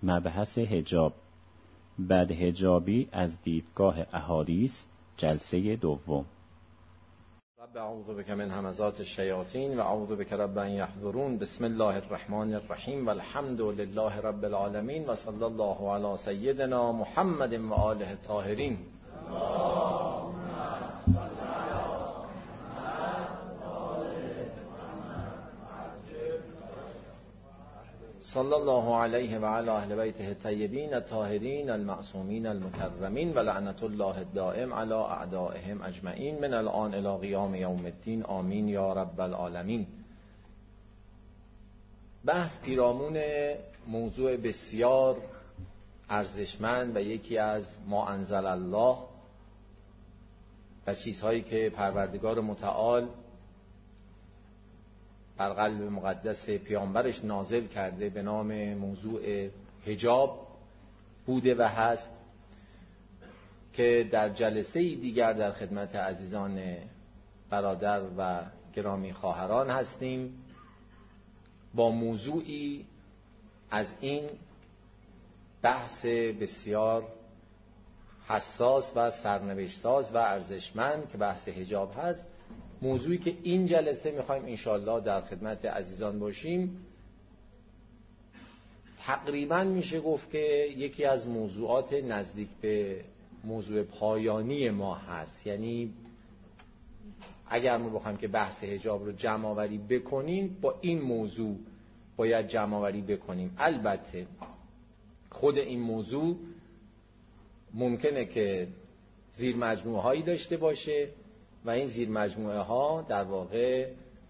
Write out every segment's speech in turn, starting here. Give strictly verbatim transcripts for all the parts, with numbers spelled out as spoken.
مبحث حجاب، بدحجابی از دیدگاه احادیث، جلسه دوم. رب اعوذ بک من همزات الشیاطین و اعوذ بک رب ان یحضرون. بسم الله الرحمن الرحیم و الحمد لله رب العالمین و صلی الله علی سیدنا محمد و آله الطاهرین. صلی الله علیه و علی اهل بیته الطیبین الطاهرین المعصومین المکرمین و لعنت الله الدائم علی اعدائهم اجمعین من الان الی قیام یوم الدین. آمین یا رب العالمین. بحث پیرامون موضوع بسیار ارزشمند و یکی از ما انزل الله و چیزهایی که پروردگار متعال بر قلب مقدس پیامبرش نازل کرده به نام موضوع حجاب بوده و هست، که در جلسه دیگر در خدمت عزیزان برادر و گرامی خواهران هستیم با موضوعی از این بحث بسیار حساس و سرنوشت ساز و ارزشمند که بحث حجاب هست. موضوعی که این جلسه میخوایم انشاءالله در خدمت عزیزان باشیم تقریبا میشه گفت که یکی از موضوعات نزدیک به موضوع پایانی ما هست. یعنی اگر ما بخوایم که بحث حجاب رو جمع آوری بکنیم با این موضوع باید جمع آوری بکنیم. البته خود این موضوع ممکنه که زیر مجموعه هایی داشته باشه و این زیر مجموعه ها در واقع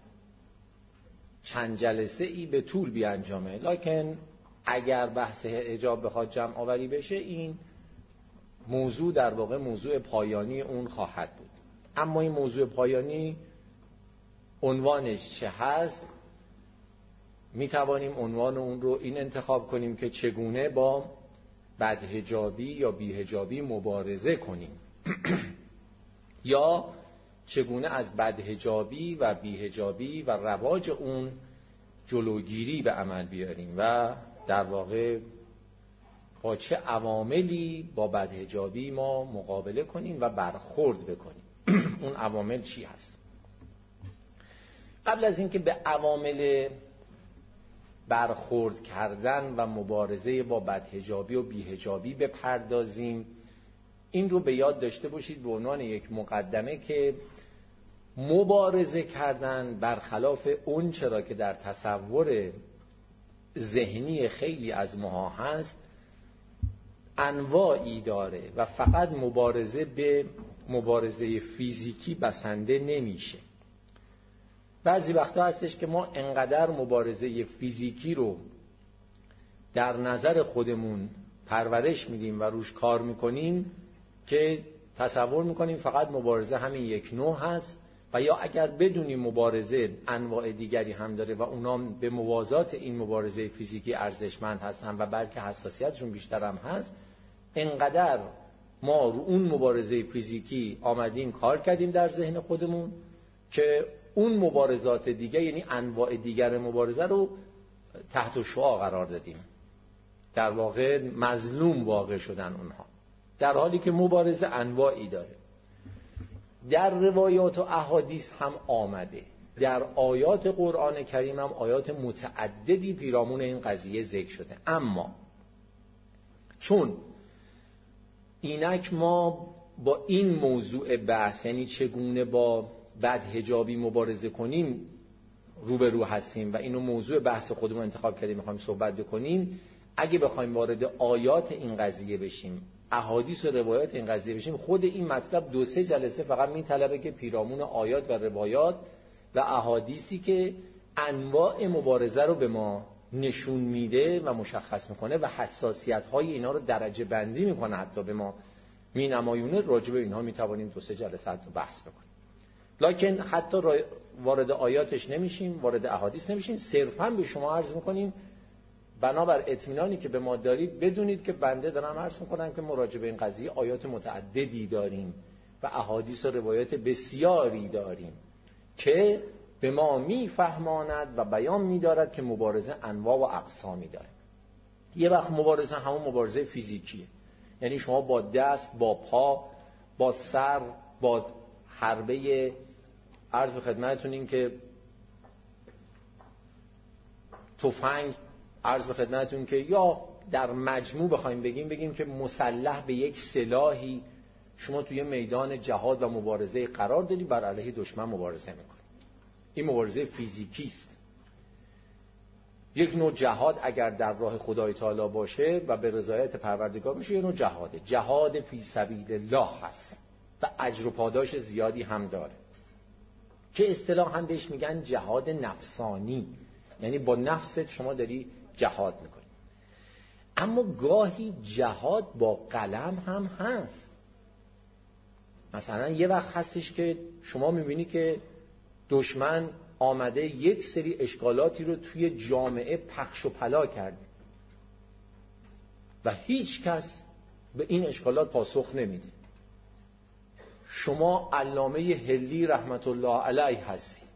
چند جلسه ای به طول بیانجامه، لکن اگر بحث حجاب بخواد جمع آوری بشه این موضوع در واقع موضوع پایانی اون خواهد بود. اما این موضوع پایانی عنوانش چه هست؟ می توانیم عنوان اون رو این انتخاب کنیم که چگونه با بدحجابی یا بیحجابی مبارزه کنیم یا چگونه از بدحجابی و بیحجابی و رواج اون جلوگیری به عمل بیاریم و در واقع با چه عواملی با بدحجابی ما مقابله کنیم و برخورد بکنیم. اون عوامل چی هست؟ قبل از اینکه به عوامل برخورد کردن و مبارزه با بدحجابی و بیحجابی بپردازیم، این رو به یاد داشته باشید به عنوان یک مقدمه که مبارزه کردن برخلاف اون چرا که در تصور ذهنی خیلی از ماها هست انواعی داره و فقط مبارزه به مبارزه فیزیکی بسنده نمیشه. بعضی وقتا هستش که ما انقدر مبارزه فیزیکی رو در نظر خودمون پرورش میدیم و روش کار میکنیم که تصور میکنیم فقط مبارزه همین یک نوع هست و یا اگر بدونیم مبارزه انواع دیگری هم داره و اونا به موازات این مبارزه فیزیکی ارزشمند هستن و بلکه حساسیتشون بیشتر هم هست، انقدر ما رو اون مبارزه فیزیکی آمدیم کار کردیم در ذهن خودمون که اون مبارزات دیگه یعنی انواع دیگر مبارزه رو تحت شعاع قرار دادیم، در واقع مظلوم واقع شدن اونها، در حالی که مبارزه انواعی داره. در روایات و احادیث هم آمده، در آیات قرآن کریم هم آیات متعددی پیرامون این قضیه ذکر شده. اما چون اینک ما با این موضوع بحث یعنی چگونه با بدحجابی مبارزه کنیم روبرو هستیم و اینو موضوع بحث خودمون انتخاب کردیم میخوایم صحبت بکنیم، اگه بخوایم وارد آیات این قضیه بشیم، احادیث و روایات این قضیه بشیم، خود این مطلب دو سه جلسه فقط میطلبه که پیرامون آیات و روایات و احادیثی که انواع مبارزه رو به ما نشون میده و مشخص میکنه و حساسیت های اینا رو درجه بندی میکنه حتی به ما مینمایونه، راجع به اینها میتوانیم دو سه جلسه حتی بحث بکنیم. لکن حتی وارد آیاتش نمیشیم، وارد احادیث نمیشیم، صرفا به شما عرض میکنیم بنابر اطمینانی که به ما دارید بدونید که بنده دارم عرض میکنم که مراجعه به این قضیه آیات متعددی داریم و احادیث و روایات بسیاری داریم که به ما میفهماند و بیان میدارد که مبارزه انواع و اقسامی داره. یه وقت مبارزه همون مبارزه فیزیکیه، یعنی شما با دست، با پا، با سر، با حربه. عرض به خدمتتون این که تفنگ، عرض به خدمتتون که یا در مجموع بخوایم بگیم بگیم که مسلح به یک سلاحی شما توی میدان جهاد و مبارزه قرار دادی، بر علیه دشمن مبارزه میکنی. این مبارزه فیزیکی است. یک نوع جهاد اگر در راه خدای تعالی باشه و به رضایت پروردگار باشه، یه نوع جهاده، جهاد فی سبیل الله هست و اجر و پاداش زیادی هم داره، که اصطلاح هم بهش میگن جهاد نفسانی، یعنی با نفست شما داری جهاد میکنی. اما گاهی جهاد با قلم هم هست. مثلا یه وقت هستش که شما میبینی که دشمن آمده یک سری اشکالاتی رو توی جامعه پخش و پلا کرده و هیچ کس به این اشکالات پاسخ نمیده. شما علامه هلی رحمت الله علیه هستی،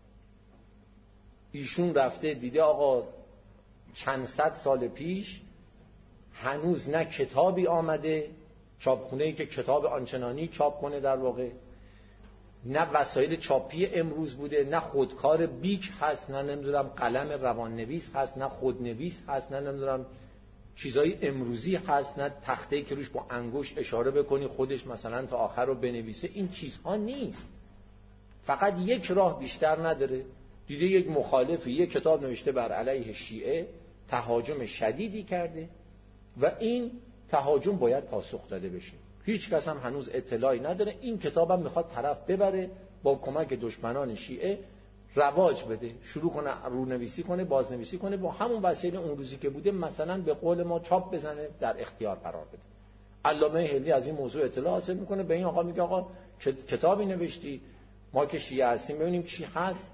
ایشون رفته دیده آقا چند صد سال پیش هنوز نه کتابی آمده، چاپخونه‌ای که کتاب آنچنانی چاپ کنه در واقع، نه وسایل چاپی امروز بوده، نه خودکار بیک هست، نه نمیدونم قلم روان نویس هست، نه خودنویس هست، نه نمیدونم چیزای امروزی هست، نه تخته‌ای که روش با انگشت اشاره بکنی خودش مثلا تا آخر رو بنویسه. این چیزها نیست. فقط یک راه بیشتر نداره. دیده یک مخالفی یک کتاب نوشته بر علیه شیعه، تهاجم شدیدی کرده و این تهاجم باید پاسخ داده بشه. هیچ کس هم هنوز اطلاعی نداره. این کتاب هم میخواد طرف ببره با کمک دشمنان شیعه رواج بده، شروع کنه رونویسی کنه، بازنویسی کنه، با همون وسایل اون روزی که بوده مثلا به قول ما چاپ بزنه، در اختیار قرار بده. علامه هلی از این موضوع اطلاع حاصل میکنه، به این آقا میگه آقا کتابی نوشتی، ما که شیعه هستیم ببینیم چی هست،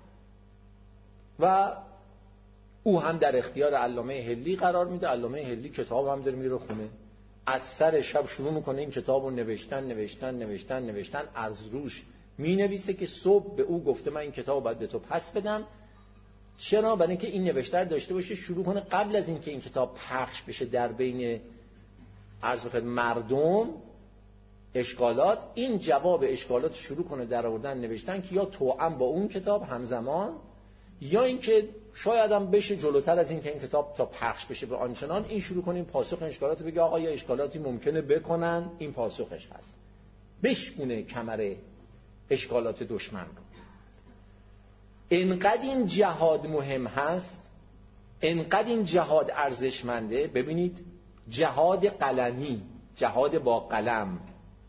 و او هم در اختیار علامه هلی قرار میده. علامه هلی کتاب هم داره میره خونه، از سر شب شروع میکنه این کتاب رو نوشتن نوشتن نوشتن نوشتن از روش می نویسه که صبح به او گفته من این کتاب باید به تو پس بدم. چرا؟ برای اینکه این نوشته داشته باشه، شروع کنه قبل از اینکه این کتاب پخش بشه در بین عرض بخواد مردم اشکالات، این جواب اشکالات شروع کنه در آوردن نوشتن که یا توأم با اون کتاب همزمان، یا اینکه شاید هم بشه جلوتر از این که این کتاب تا پخش بشه به آنچنان این شروع کنیم پاسخ اشکالات رو بگه آقا یا اشکالاتی ممکنه بکنن، این پاسخش هست، بشکونه کمر اشکالات دشمن رو. انقدر این جهاد مهم هست، انقدر این جهاد ارزشمنده. ببینید جهاد قلمی، جهاد با قلم،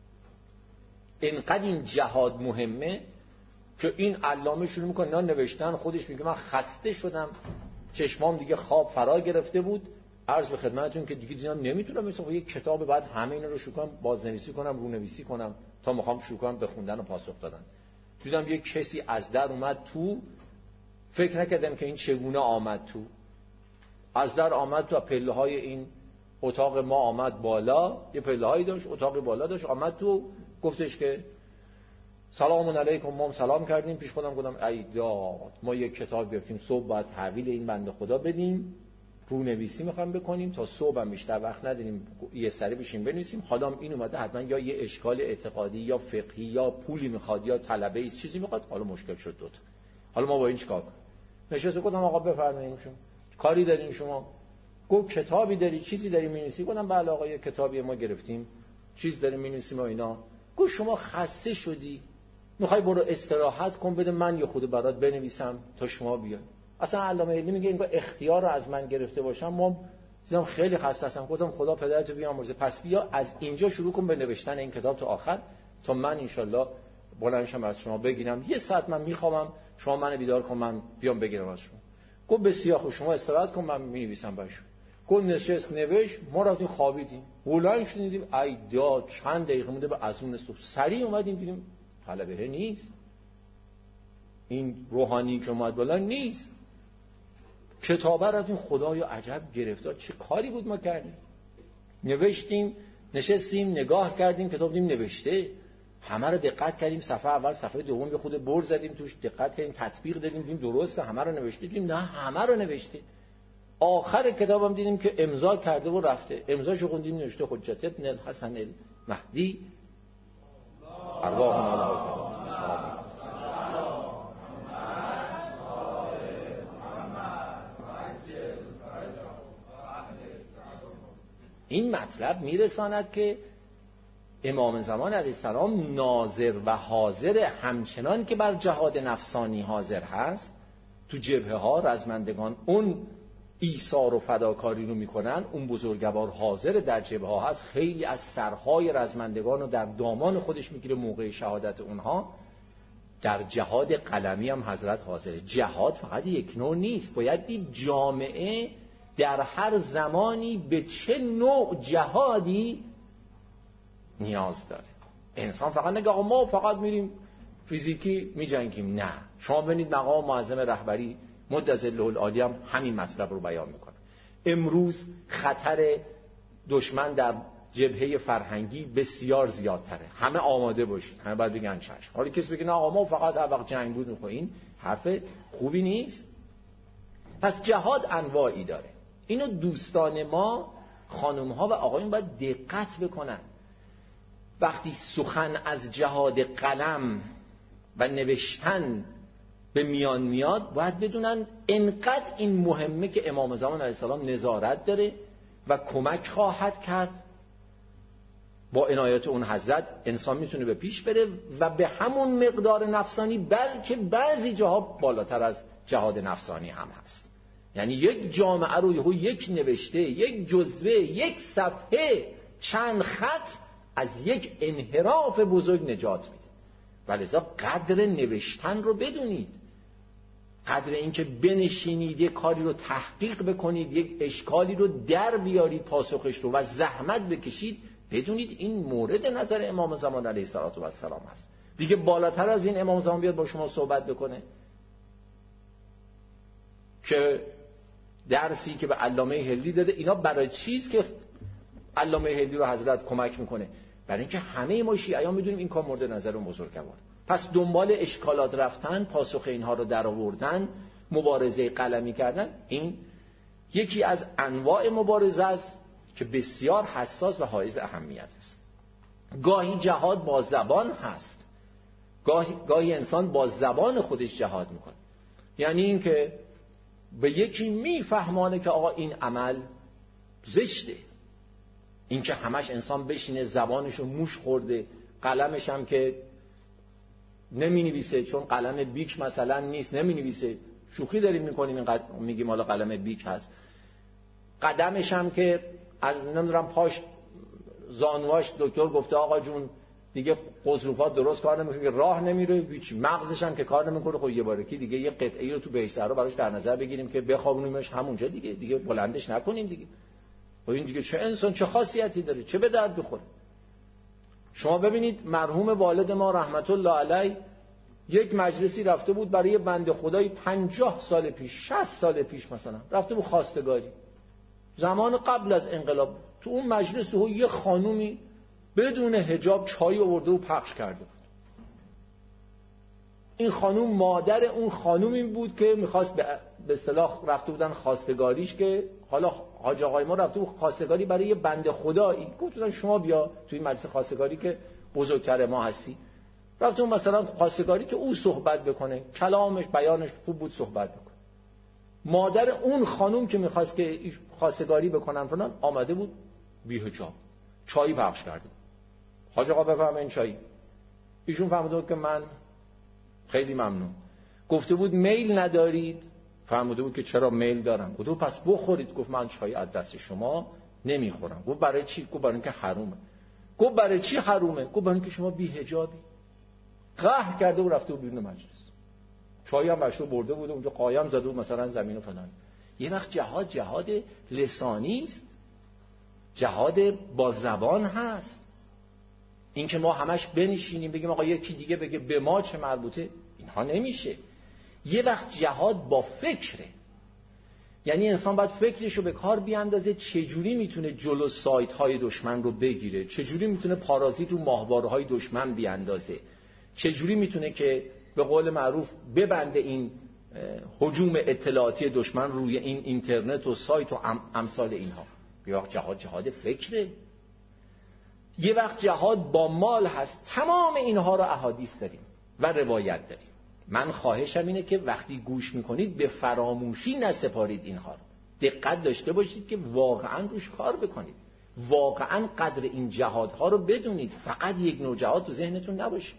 انقدر این جهاد مهمه که این علامه شروع میکنه اینا نوشتن، خودش میگه من خسته شدم، چشمام دیگه خواب فرا گرفته بود، عرض به خدمتتون که دیگه دیدم نمیتونم مثلا یک کتاب بعد همه اینا رو شروع کنم بازنویسی کنم، رونویسی کنم تا میخوام شروع کنم به خوندن و پاسخ دادن. دیدم یک کسی از در اومد تو، فکر نکردم که این چگونه آمد تو، از در آمد تو، پله های این اتاق ما آمد بالا، یه پله هایی داشت، اتاق بالا داشت، آمد تو، گفتش که سلام علیکم. ما هم سلام کردیم، پیش خودم گفتم ای داد، ما یک کتاب گرفتیم صبح باید تحویل این بنده خدا بدیم، رونویسی میخوایم بکنیم تا صبح هم بیشتر وقت نداریم یه سری بشیم بنویسیم، حالا این اومده حتما یا یه اشکال اعتقادی یا فقهی یا پولی میخواد یا طلبه ای چیزی میخواد، حالا مشکل شد دوتا، حالا ما با این چیکار کنیم؟ نشسته گفتم آقا بفرمایید شما کاری دارین شما؟ گفت کتابی داری چیزی داری می‌نویسی؟ گفتم بله آقا یه کتابی ما گرفتیم چیز داریم می‌نویسیم و اینا. گفت شما خسته شدی میخوای برو استراحت کن، بده من یه خود برات بنویسم تا شما بیای. اصلا علامه هلی میگه اینکه اختیار رو از من گرفته باشم، ما دیدم خیلی خسته هستم، گفتم خدا پدرتو بیامرزه، پس بیا از اینجا شروع کن به نوشتن این کتاب تا آخر تا من انشالله بلندشم از شما بگیرم، یه ساعت من میخوام شما منو بیدار کن من بیام بگیرم از شما. گفت بسیار خوب شما استراحت کن من می‌نویسم براشون. گفت نشست نوشت، ما رفتیم خوابیدیم، بلند شدیم دیدیم ای داد چند دقیقه مونده به اذان صبح، سریع اومدیم دیدیم طلبه نیست، این روحانی که اومد بالا نیست، کتابه رفتیم خدایا عجب گرفتار، چه کاری بود ما کردیم. نوشتیم، نشستیم نگاه کردیم کتاب دیدیم نوشته، همه رو دقت کردیم، صفحه اول صفحه دوم به خود بر زدیم توش، دقت کردیم تطبیق دادیم دیدیم درسته، همه رو نوشته دیدیم نه همه رو نوشته. آخر کتابم دیدیم که امضا کرده و رفته. امضاشو خوندیم نوشته حجت ابن الحسن المهدی ارواحنا له. این مطلب میرساند که امام زمان علیه السلام ناظر و حاضر، همچنان که بر جهاد نفسانی حاضر هست، تو جبهه ها رزمندگان اون ایثار و فداکاری رو میکنن، اون بزرگوار حاضر در جبهه ها هست، خیلی از سرهای رزمندگان رو در دامان خودش میگیره موقع شهادت اونها. در جهاد قلمی هم حضرت حاضره. جهاد فقط یک نوع نیست، باید دید جامعه در هر زمانی به چه نوع جهادی نیاز داره. انسان فقط نگه آقا ما فقط میریم فیزیکی میجنگیم، نه. شما ببینید مقام معظم رهبری مدظله العالی هم همین مطلب رو بیان میکنه. امروز خطر دشمن در جبهه فرهنگی بسیار زیادتره، همه آماده باشید، همه باید بگن چشم. حالا کسی بگه نه آقا ما فقط هر وقت جنگ بود میخواه، این حرف خوبی نیست. پس جهاد انواعی داره. اینو دوستان ما خانم ها و آقایون باید دقت بکنن. وقتی سخن از جهاد قلم و نوشتن به میان میاد، باید بدونن انقدر این مهمه که امام زمان علیه السلام نظارت داره و کمک خواهد کرد. با عنایت اون حضرت انسان میتونه به پیش بره و به همون مقدار نفسانی، بلکه بعضی جاها بالاتر از جهاد نفسانی هم هست. یعنی یک جامعه رو یک نوشته، یک جزوه، یک صفحه، چند خط از یک انحراف بزرگ نجات میده. ولذا قدر نوشتن رو بدونید، قدر اینکه بنشینید یک کاری رو تحقیق بکنید، یک اشکالی رو در بیارید پاسخش رو و زحمت بکشید، بدونید این مورد نظر امام زمان علیه السلام هست. دیگه بالاتر از این امام زمان بیاد با شما صحبت بکنه که درسی که به علامه هندی داده، اینا برای چیز که علامه هندی رو حضرت کمک میکنه؟ برای اینکه همه ما شیعیان میدونیم این کار مورد نظر اون بزرگوار. پس دنبال اشکالات رفتن، پاسخ اینها رو در آوردن، مبارزه قلمی کردن، این یکی از انواع مبارزه است که بسیار حساس و حائز اهمیت است. گاهی جهاد با زبان هست، گاهی, گاهی انسان با زبان خودش جهاد میکنه. یعنی این که به یکی میفهمانه که آقا این عمل زشته، این که همش انسان بشینه زبانشو موش خورده، قلمش هم که نمی نویسه چون قلم بیک مثلا نیست، نمی نویسه، شوخی داریم میکنیم اینقدر میگیم حالا قلم بیک هست، قدمش هم که از نمیدونم پاش زانواش دکتر گفته آقا جون دیگه قضروفات درست کار نمیکنه، راه نمیره، هیچ، مغزش هم که کار نمیکنه. خب یه باره که دیگه یه قطعه‌ای رو تو بهشت‌ها براش در نظر بگیریم که بخوابونیمش همونجا دیگه، دیگه بلندش نکنیم دیگه. و این دیگه چه انسان چه خاصیتی داره، چه به درد بخوره؟ شما ببینید مرحوم والد ما رحمت الله علیه یک مجلسی رفته بود برای بنده خدایی پنجاه سال پیش، شصت سال پیش مثلا، رفته بود خواستگاری، زمان قبل از انقلاب. تو اون مجلس تو یه خانومی بدون حجاب چای آورده و پخش کرده بود. این خانوم مادر اون خانومی بود که میخواست به اصطلاح رفته بودن خواستگاریش، که حالا حاج آقای ما رفته بود خواستگاری برای یه بنده خدایی، گفتن شما بیا توی مجلس خواستگاری که بزرگتر ما هستی. رفته بود مثلا خواستگاری که او صحبت بکنه، کلامش بیانش خوب بود، صحبت بکنه. مادر اون خانوم که میخواست که خواستگاری بکنن فلان آمده بود بی حجاب، چای پخش کرده. حاج آقا بفرمایید چای. ایشون فهمیده بود که من خیلی ممنون. گفته بود میل ندارید؟ فهمیده بود که چرا میل دارم. گفت پس بخورید. گفت من چای از دست شما نمیخورم. گفت برای چی؟ گفت برای اینکه حرومه. گفت برای چی حرومه؟ گفت برای اینکه شما بی حجابی. قهر کرده و رفته بود بیرون مجلس. چای هم بچه‌ها برده بود اونجا قایم زده بود مثلا زمین و فلان. یه وقت جهاد جهاد لسانی است، جهاد با زبان هست. این که ما همش بنشینیم بگیم آقا یکی دیگه بگه به ما چه مربوطه، اینها نمیشه. یه وقت جهاد با فکره، یعنی انسان باید فکرشو به کار بیاندازه، چجوری میتونه جلو سایت های دشمن رو بگیره، چجوری میتونه پارازیت رو ماهواره های دشمن بیاندازه، چجوری میتونه که به قول معروف ببنده این هجوم اطلاعاتی دشمن روی این اینترنت و سایت و امثال اینها. یه وقت جهاد جهاد فکره، یه وقت جهاد با مال هست. تمام اینها رو احادیث داریم و روایت داریم. من خواهشم اینه که وقتی گوش میکنید به فراموشی نسپارید اینها رو. دقت داشته باشید که واقعا روش کار بکنید، واقعا قدر این جهادها رو بدونید. فقط یک نوع جهاد تو ذهنتون نباشه.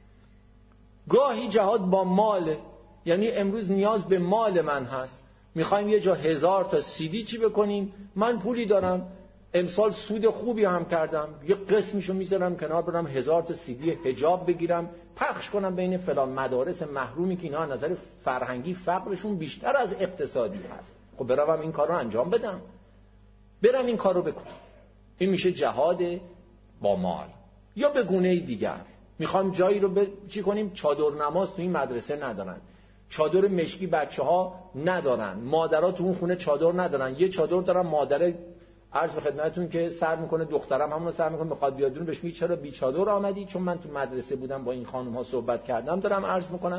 گاهی جهاد با ماله، یعنی امروز نیاز به مال من هست، میخوایم یه جا هزار تا سیدی چی بکنیم، من پولی دارم، امسال سود خوبی هم کردم، یه قسمیشو میذارم کنار، برم هزار تا سیدی حجاب بگیرم پخش کنم بین فلان مدارس محرومی که اینا از نظر فرهنگی فقرشون بیشتر از اقتصادی هست. خب برم این کار رو انجام بدم، برم این کار رو بکنم. این میشه جهاد با مال. یا به گونه دیگر میخوام جایی رو ب... چی کنیم، چادر نماز تو این مدرسه ندارن، چادر مشکی بچه ها ندارن، مادرها تو اون خونه چادر ندارن، یه چادر دارن مادر عرض به خدمتتون که سر میکنه، دخترم همون رو سر میکنه، میخواد بیاد بیرون، بهش میگه چرا بی چادر آمدی؟ چون من تو مدرسه بودم با این خانم ها صحبت کردم، دارم عرض میکنم.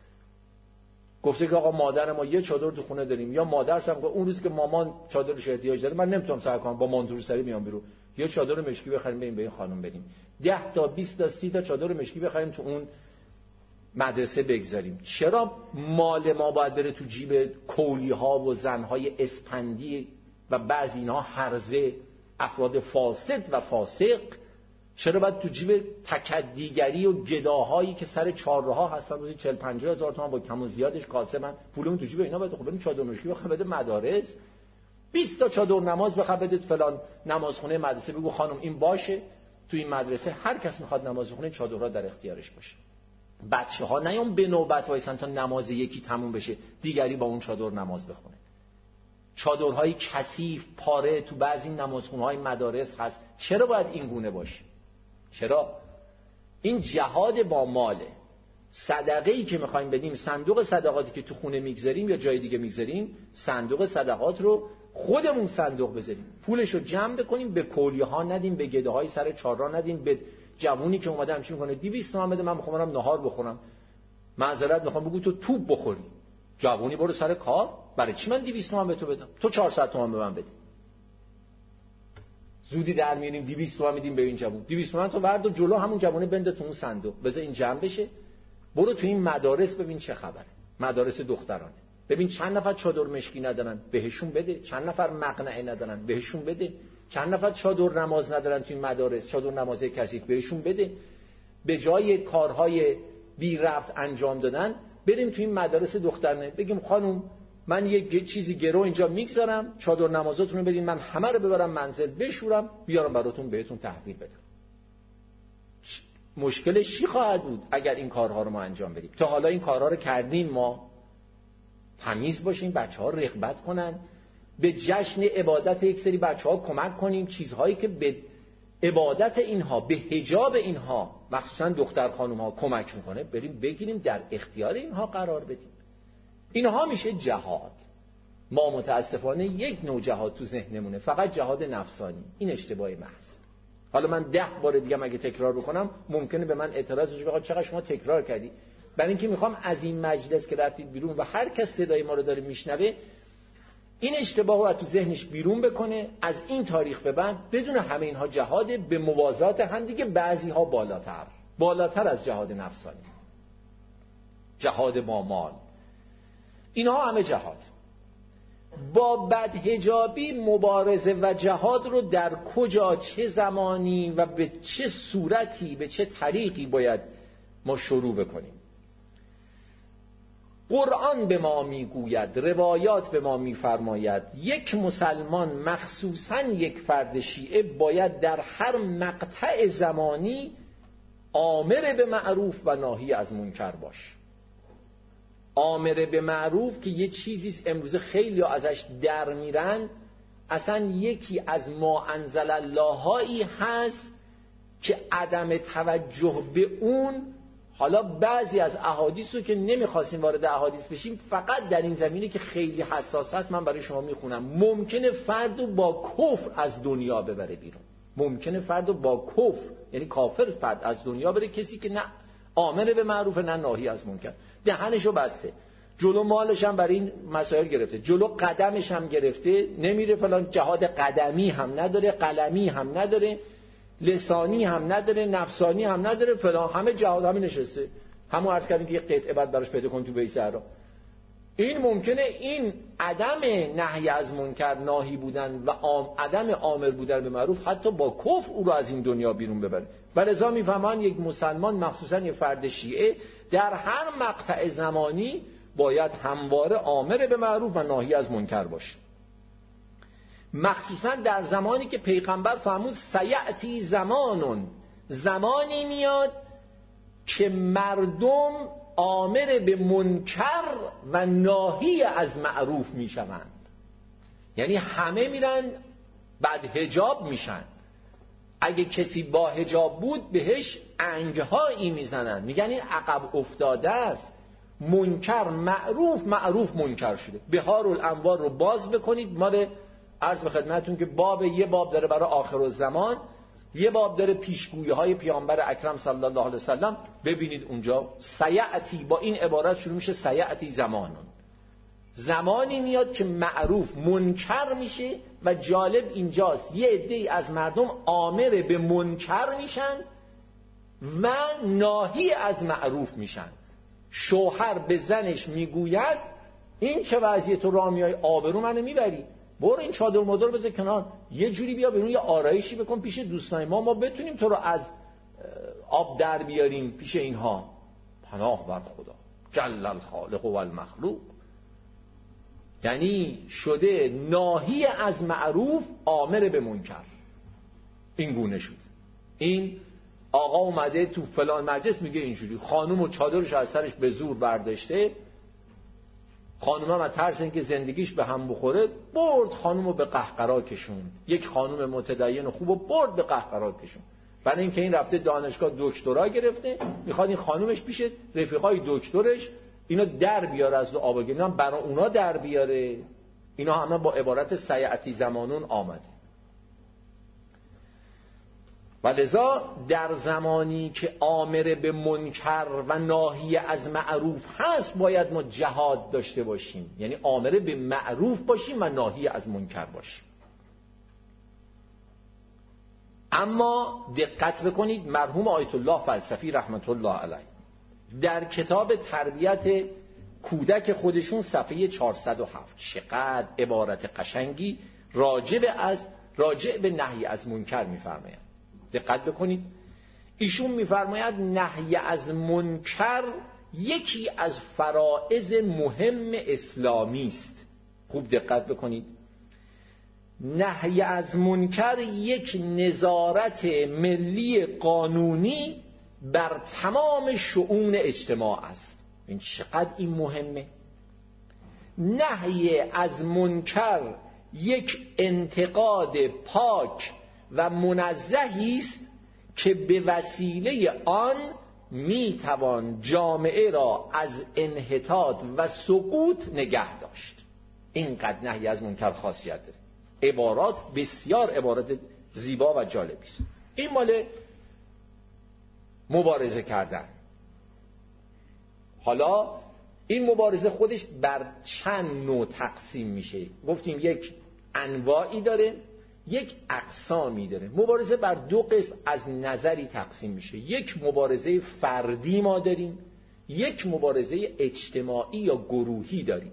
گفته که آقا مادر ما یه چادر تو خونه داریم. یا مادر سم گفت اون روز که مامان چادرش احتیاج داره من نمیتونم سر کنم، با مانتور سری میام بیرون، یه چادر مشکی بخریم بریم به این خانم بدیم. ده تا بیست تا سی تا چادر مشکی بخریم تو اون مدرسه بگذاریم. چرا مال ما باید بره تو جیب کولی ها و زن های اسپندی و بعضی اینها هرزه افراد فاسد و فاسق؟ چرا باید تو جیب تکدیگری و گداهایی که سر چهارراه هستن روزی چهل پنجاه هزار تومان با کم و زیادش کاسه، من پولمون تو جیب اینا باید؟ خب بریم چادر مشکی بخریم بده مدارس، بیست تا چادر نماز بخره بده فلان نمازخونه مدرسه، بگو خانم این باشه تو این مدرسه هر کس میخواد نماز بخونه چادرها در اختیارش باشه. بچه ها نیام به نوبت وایسن تا نماز یکی تموم بشه دیگری با اون چادر نماز بخونه. چادرهای کثیف پاره تو بعضی نمازخونه‌های مدارس هست. چرا باید این گونه باشه؟ چرا؟ این جهاد با ماله. صدقه‌ای که میخوایم بدیم، صندوق صدقاتی که تو خونه میگذاریم یا جای دیگه میگذاریم، صندوق صدقات رو خودمون صندوق بذاریم، پولش رو جمع بکنیم، به کولی‌ها ندیم، به گداهای سر چهارراه ندیم، به جوونی که اومده همچین میکنه دویست تومن بده من میخوام برم نهار بخورم، معذرت میخوام بگو تو توپ بخوری، جوونی برو سر کار، برای چی من دویست تومن به تو بدم؟ تو چهارصد تومن به من بده. زودی در میاریم دویست تومن میدیم به این جوون، دویست تومن تو ورد و جلو همون جوونه بنده تو اون صندوق، بذار این جمع بشه. برو تو این مدارس ببین چه خبره، مدارس دخترانه، ببین چند نفر چادر مشکی ندارن بهشون بده، چند نفر مقنعه ندارن بهشون بده، چند نفر چادر نماز ندارن تو این مدارس، چادر نماز کثیف بهشون بده. به جای کارهای بی ربط انجام دادن بریم تو این مدارس دخترانه بگیم خانم من یه چیزی گرو اینجا میگذارم، چادر نمازاتون رو بدین من همه رو ببرم منزل بشورم بیارم براتون بهتون تحویل بدم. مشکلش چی خواهد بود اگر این کارها رو ما انجام بدیم؟ تا حالا این کارها رو کردین؟ ما تمیز باشیم، بچه‌ها رغبت کنن، به جشن عبادت یک سری بچه‌ها کمک کنیم، چیزهایی که به عبادت اینها، به حجاب اینها، مخصوصا دختر خانوم‌ها کمک میکنه، بریم بگیریم در اختیار اینها قرار بدیم. اینها میشه جهاد. ما متاسفانه یک نوع جهاد تو ذهنمونه، فقط جهاد نفسانی. این اشتباه محض. حالا من ده بار دیگه اگه تکرار بکنم ممکنه به من اعتراض بشه، بخواد چقدر شما تکرار کردی. برای اینکه میخوام از این مجلس که رفتید بیرون و هر کس صدای ما رو داره میشنوه این اشتباه رو تو ذهنش بیرون بکنه، از این تاریخ به بعد بدون همه اینها جهاد به موازات هم دیگه، بعضی ها بالاتر بالاتر از جهاد نفسانی، جهاد با مال، اینها همه جهاد. با بدحجابی مبارزه و جهاد رو در کجا، چه زمانی و به چه صورتی، به چه طریقی باید ما شروع بکنیم؟ قرآن به ما میگوید، روایات به ما میفرماید یک مسلمان، مخصوصاً یک فرد شیعه، باید در هر مقطع زمانی آمر به معروف و ناهی از منکر باش. آمر به معروف که یه چیزی امروزه خیلی ازش در میرن، اصلا یکی از ما انزل الله هایی هست که عدم توجه به اون. حالا بعضی از احادیث رو که نمیخواستیم وارد احادیث بشیم، فقط در این زمینه که خیلی حساس هست من برای شما میخونم. ممکنه فردو با کفر از دنیا ببره بیرون، ممکنه فردو با کفر، یعنی کافر فرد از دنیا بره، کسی که نه آمر به معروف نه ناهی از منکر، دهنشو بسته. جلو مالش هم برای این مسائل گرفته، جلو قدمش هم گرفته، نمیره فلان، جهاد قدمی هم نداره، قلمی هم نداره، لسانی هم نداره، نفسانی هم نداره، فلان، همه جهاد همین نشسته. همون عرض کردیم که یه قطعه بعد براش پیدا کن تو بی‌صحرا. این ممکنه این عدم نهی از منکر، ناهی بودن و آم عدم آمر بودن به معروف حتی با کفر او رو از این دنیا بیرون ببره. و لذا میفهمن یک مسلمان، مخصوصا یک فرد شیعه، در هر مقطع زمانی باید همواره آمر به معروف و ناهی از منکر باشه. مخصوصا در زمانی که پیغمبر فرمود سیأتی زمانون، زمانی میاد که مردم آمر به منکر و ناهی از معروف میشوند. یعنی همه میرن بعد حجاب میشن. اگه کسی با حجاب بود بهش انگهایی میزنن، میگن این عقب افتاده است، منکر معروف، معروف منکر شده. بهار الانوار رو باز بکنید، مال عرض به خدمتتون که باب یه باب داره برای آخرالزمان، یه باب داره پیشگویی های پیامبر اکرم صلی الله علیه وسلم. ببینید اونجا سیأتی با این عبارت شروع میشه، سیأتی زمانون، زمانی میاد که معروف منکر میشه. و جالب اینجاست یه عده‌ای از مردم آمر به منکر میشن و ناهی از معروف میشن. شوهر به زنش میگوید این چه وضعیه، تو راه میای آبرو منو میبری، برو این چادر مادر بذار کنار، یه جوری بیا بیرون، یه آرایشی بکن پیش دوستان ما، ما بتونیم تو رو از آب در بیاریم پیش اینها. پناه بر خدا جل الخالق و المخلوق. یعنی شده ناهی از معروف، آمر به منکر. این گونه شد. این آقا اومده تو فلان مجلس میگه اینجوری، خانم و چادرش از سرش به زور برداشته، خانم هم از ترس اینکه زندگیش به هم بخوره برد خانم رو به قهقرا کشوند. یک خانم متدین و خوب رو برد به قهقرا کشوند. برای اینکه این رفته دانشگاه دکترا گرفته، میخواد این خانومش پیش رفیقای دکترش اینا در بیاره از دو آبگی، اینا برای اونا در بیاره. اینا همه با عبارت سیأتی زمانون آمده. و لذا در زمانی که آمر به منکر و ناهی از معروف هست باید ما جهاد داشته باشیم، یعنی آمر به معروف باشیم و ناهی از منکر باشیم. اما دقت بکنید، مرحوم آیت الله فلسفی رحمت الله علیه در کتاب تربیت کودک خودشون صفحه چهارصد و هفت چقدر عبارت قشنگی راجع به از راجع به نهی از منکر می‌فرمایند. دقت بکنید، ایشون می‌فرماید نهی از منکر یکی از فرائض مهم اسلامی است. خوب دقت بکنید، نهی از منکر یک نظارت ملی قانونی بر تمام شؤون اجتماع است. این چقدر این مهمه. نهی از منکر یک انتقاد پاک و منزهی است که به وسیله آن میتوان جامعه را از انحطاط و سقوط نگه داشت. اینقدر نهی از منکر خاصیت داره. عبارات بسیار عبارات زیبا و جالبی است. این مال مبارزه کردن. حالا این مبارزه خودش بر چند نوع تقسیم میشه. گفتیم یک انواعی داره، یک اقسامی داره. مبارزه بر دو قسم از نظری تقسیم میشه. یک مبارزه فردی ما داریم، یک مبارزه اجتماعی یا گروهی داریم.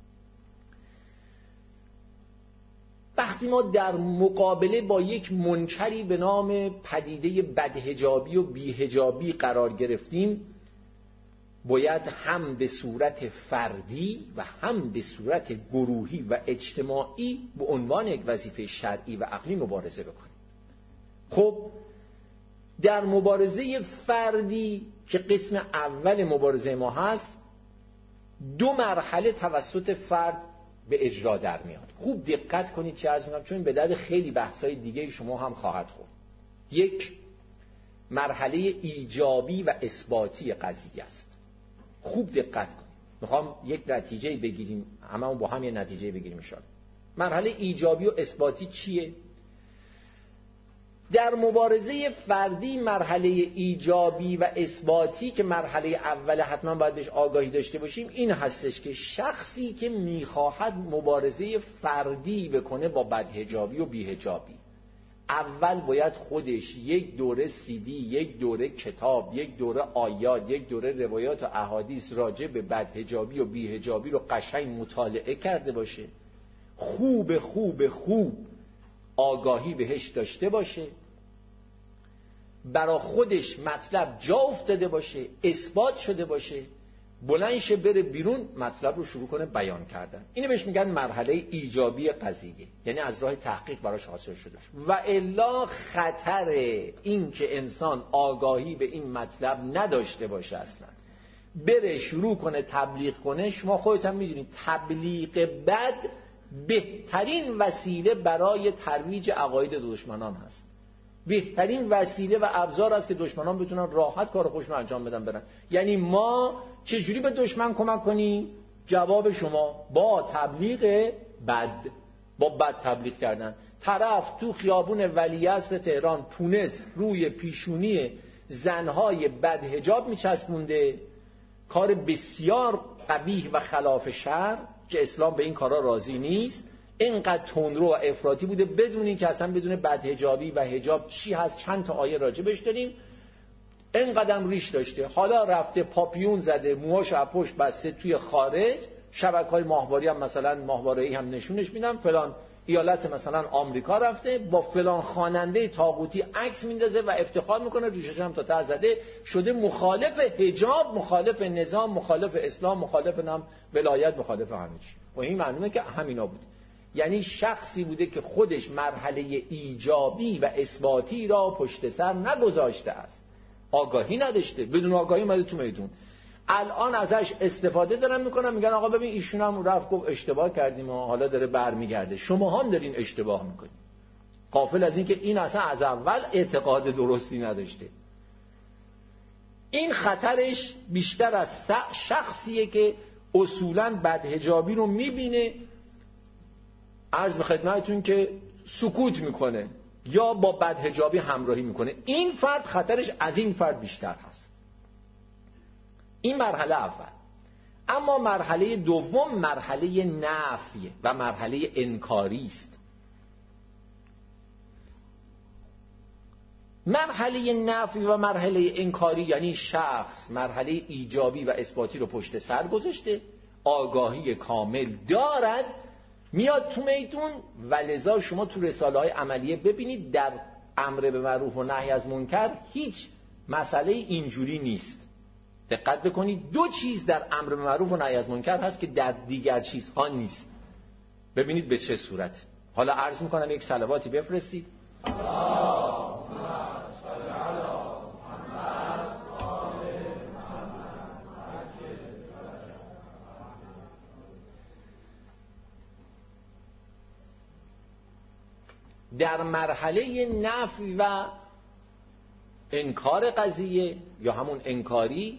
وقتی ما در مقابله با یک منکری به نام پدیده بدحجابی و بیحجابی قرار گرفتیم، باید هم به صورت فردی و هم به صورت گروهی و اجتماعی به عنوان یک وظیفه شرعی و عقلی مبارزه بکنیم. خب در مبارزه فردی که قسم اول مبارزه ما هست، دو مرحله توسط فرد به اجرا در میاد. خوب دقت کنید چه عرض میکنم، چون به درد خیلی بحثای دیگه شما هم خواهد خورد. یک مرحله ایجابی و اثباتی قضیه است. خوب دقت کنید، میخوام یک نتیجه بگیریم، همه با هم یه نتیجه بگیریم ان شاءالله. مرحله ایجابی و اثباتی چیه؟ در مبارزه فردی مرحله ایجابی و اثباتی که مرحله اول حتما باید بهش آگاهی داشته باشیم این هستش که شخصی که میخواهد مبارزه فردی بکنه با بدحجابی و بیحجابی، اول باید خودش یک دوره سیدی، یک دوره کتاب، یک دوره آیات، یک دوره روایات و احادیث راجع به بدحجابی و بیحجابی رو قشنگ مطالعه کرده باشه، خوب خوب خوب آگاهی بهش داشته باشه، برا خودش مطلب جا افتاده باشه، اثبات شده باشه، بلندشه بره بیرون مطلب رو شروع کنه بیان کردن. اینو بهش میگن مرحله ایجابی قضیه، یعنی از راه تحقیق براش حاصل شده و الا خطر این که انسان آگاهی به این مطلب نداشته باشه اصلا بره شروع کنه تبلیغ کنه. شما خودت هم میدونید تبلیغ بد بهترین وسیله برای ترویج عقاید دشمنان هست، بهترین وسیله و ابزار است که دشمنان بتونن راحت کار خودشون رو انجام بدن برن. یعنی ما چجوری به دشمن کمک کنیم؟ جواب شما با تبلیغ بد، با بد تبلیغ کردن. طرف تو خیابون ولیعصر تهران تونست روی پیشونی زنهای بدحجاب میچسبونده، کار بسیار قبیح و خلاف شرع که اسلام به این کارا راضی نیست، اینقدر تندرو و افراطی بوده بدون این که اصلا بدون بدحجابی و حجاب چی هست، چند تا آیه راجبش داریم، اینقدر ریش داشته. حالا رفته پاپیون زده، موهاش از پشت بسته توی خارج، شبکه‌های ماهواری هم مثلا ماهواره‌ای هم نشونش میدن، فلان ایالت مثلا آمریکا رفته با فلان خواننده طاغوتی عکس میندازه و افتخار میکنه، ریشش هم تا ته زده شده، مخالف حجاب، مخالف نظام، مخالف اسلام، مخالف نام ولایت، مخالف همه چی. و این معلومه که همینا بود. یعنی شخصی بوده که خودش مرحله ایجابی و اثباتی را پشت سر نگذاشته است، آگاهی نداشته، بدون آگاهی اومده تو میدون. الان ازش استفاده دارن میکنن، میگن آقا ببین ایشون هم رفت گفت اشتباه کردیم و حالا داره برمیگرده، شما هم دارین اشتباه میکنین، غافل از این که این اصلا از اول اعتقاد درستی نداشته. این خطرش بیشتر از شخصیه که اصولاً بدحجابی رو میبینه، عرض به خدمتتون که سکوت میکنه یا با بدحجابی همراهی میکنه. این فرد خطرش از این فرد بیشتر هست. این مرحله اول. اما مرحله دوم مرحله نفی و مرحله انکاری است. مرحله نفی و مرحله انکاری یعنی شخص مرحله ایجابی و اثباتی رو پشت سر گذاشته، آگاهی کامل دارد، میاد تو میدون و لذا شما تو رساله های عملیه ببینید در امر به معروف و نهی از منکر هیچ مسئله اینجوری نیست. دقت بکنید دو چیز در امر به معروف و نهی از منکر هست که در دیگر چیزها نیست. ببینید به چه صورت. حالا عرض میکنم یک صلواتی بفرستید. در مرحله نفی و انکار قضیه یا همون انکاری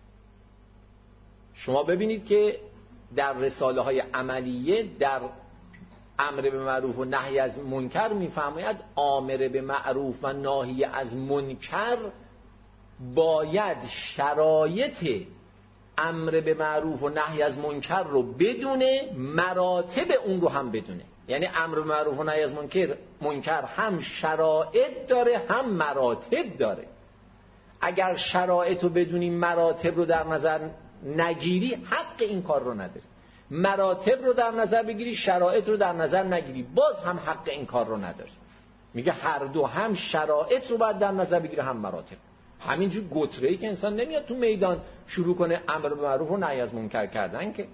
شما ببینید که در رساله های عملیه در امر به معروف و نهی از منکر میفرماید آمر به معروف و ناهی از منکر باید شرایط امر به معروف و نهی از منکر رو بدونه، مراتب اون رو هم بدونه. یعنی امر به معروف و نهی از منکر منکر هم شرایط داره هم مراتب داره. اگر شرایط رو بدونی مراتب رو در نظر نگیری حق این کار رو نداری، مراتب رو در نظر بگیری شرایط رو در نظر نگیری باز هم حق این کار رو نداری. میگه هر دو هم شرایط رو باید در نظر بگیره هم مراتب. همینجور گتره‌ای که انسان نمیاد تو میدان شروع کنه امر به معروف و نهی از منکر کردن که.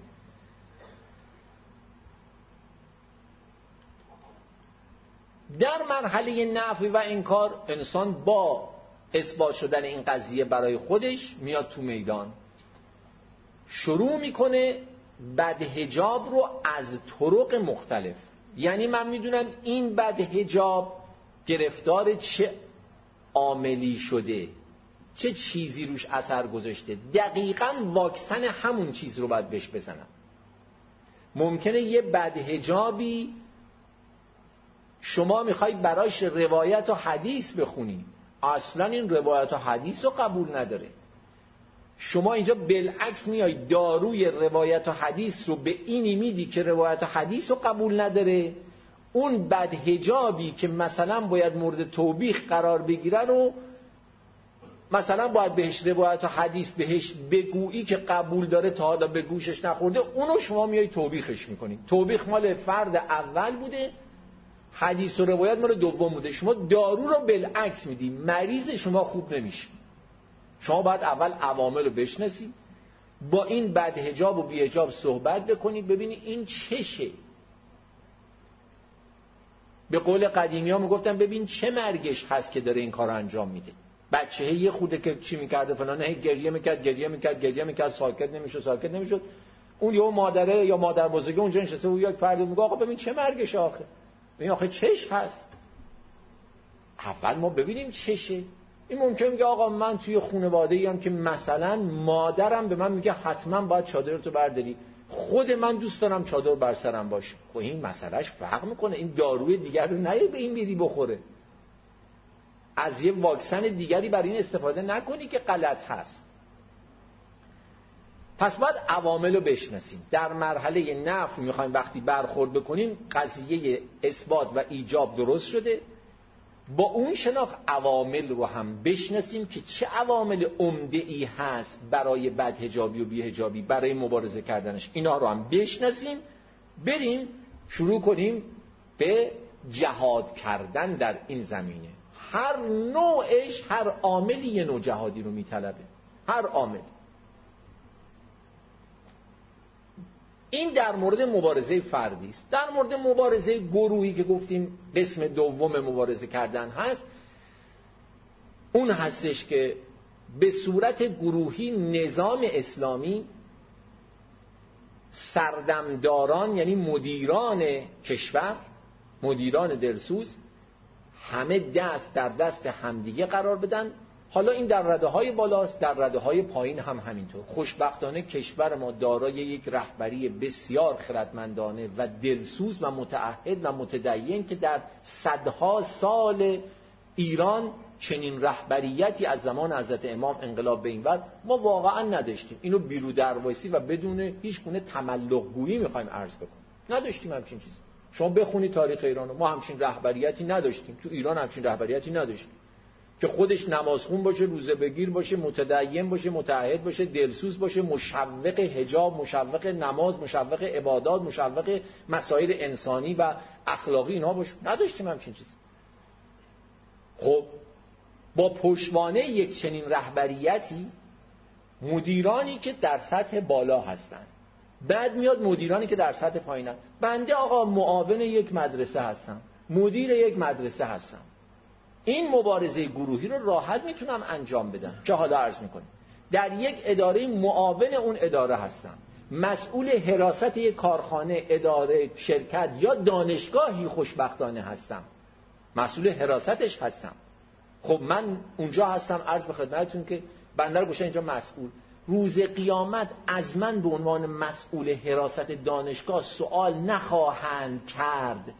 در مرحله نفی و انکار انسان با اثبات شدن این قضیه برای خودش میاد تو میدان، شروع میکنه بدحجاب رو از طرق مختلف. یعنی من میدونم این بدحجاب گرفتار چه عاملی شده، چه چیزی روش اثر گذاشته، دقیقاً واکسن همون چیز رو باید بهش بزنم. ممکنه یه بدحجابی شما میخوای برایش روایت و حدیث بخونی، اصلا این روایت و حدیث رو قبول نداره. شما اینجا بالعکس میای داروی روایت و حدیث رو به اینی میدی که روایت و حدیث رو قبول نداره. اون بدحجابی که مثلا باید مورد توبیخ قرار بگیره رو مثلا باید بهش روایت و حدیث بهش بگویی که قبول داره، تا حالا به گوشش نخورده، اونو شما میای توبیخش میکنی. توبیخ مال فرد اول بوده، حدیث و روایت مال دوم بوده. شما دارو رو بالعکس میدی، مریض شما خوب نمیشه. شما باید اول عوامل رو بشناسید، با این بدحجاب و بی‌حجاب صحبت بکنید، ببینید این چشه. به قول قدیمی ها میگفتن ببین چه مرگش هست که داره این کار رو انجام میده. بچه یه خوده که چی میکرده فلانه، هی گریه میکرد گریه میکرد گریه میکرد ساکت نمیشد ساکت نمیشد. اون یه مادره یا مادر بزرگه اونجا نشسته و یک فرد میگه آقا ببین چه مرگش آخه، ببین آخه چش هست. اول ما ببینیم چشه. این ممکنه میگه آقا من توی خانواده‌ای ام که مثلا مادرم به من میگه حتما باید چادرتو برداری، خود من دوست دارم چادر بر سرم باشه. خب این مسئلهش فرق میکنه. این داروی دیگر رو نری به این بدی بخوره، از یه واکسن دیگری برای این استفاده نکنی که غلط هست. پس باید عوامل رو بشناسیم. در مرحله نفی میخوایم وقتی برخورد بکنیم قضیه اثبات و ایجاب درست شده، با اون شناخت عوامل رو هم بشناسیم که چه عوامل عمده‌ای هست برای بدحجابی و بی‌حجابی، برای مبارزه کردنش. اینا رو هم بشناسیم، بریم شروع کنیم به جهاد کردن در این زمینه. هر نوعش، هر عاملی یه نوع جهادی رو میطلبه، هر عامل. این در مورد مبارزه فردی است. در مورد مبارزه گروهی که گفتیم قسم دوم مبارزه کردن هست، اون هستش که به صورت گروهی نظام اسلامی سردمداران، یعنی مدیران کشور، مدیران دلسوز، همه دست در دست همدیگه قرار بدن. حالا این در رده‌های بالاست، در رده‌های پایین هم همینطور. خوشبختانه کشور ما دارای یک رهبری بسیار خردمندانه و دلسوز و متعهد و متدین که در صدها سال ایران چنین رهبریتی از زمان حضرت امام انقلاب به این ور ما واقعا نداشتیم. اینو بیرو دروایسی و بدون هیچ گونه تملق گویی میخوایم عرض بکنیم، نداشتیم همچین چیزی. شما بخونید تاریخ ایرانو، ما همچین رهبریتی نداشتیم. تو ایران همچین رهبریتی نداشتیم که خودش نمازخون باشه، روزه بگیر باشه، متدین باشه، متعهد باشه، دلسوز باشه، مشوق حجاب، مشوق نماز، مشوق عبادات، مشوق مسائل انسانی و اخلاقی اینا باشه. نداشتیم همچین چیز. خب با پشتوانه یک چنین رهبریتی، مدیرانی که در سطح بالا هستن، بعد میاد مدیرانی که در سطح پایینن. بنده آقا معاون یک مدرسه هستم، مدیر یک مدرسه هستم، این مبارزه گروهی رو راحت میتونم انجام بدم که حالا عرض میکنم در یک اداره معاون اون اداره هستم، مسئول حراست یک کارخانه، اداره، شرکت یا دانشگاهی خوشبختانه هستم، مسئول حراستش هستم. خب من اونجا هستم، عرض به خدمتتون که بنده رو گوشه اینجا مسئول. روز قیامت از من به عنوان مسئول حراست دانشگاه سوال نخواهند کرد،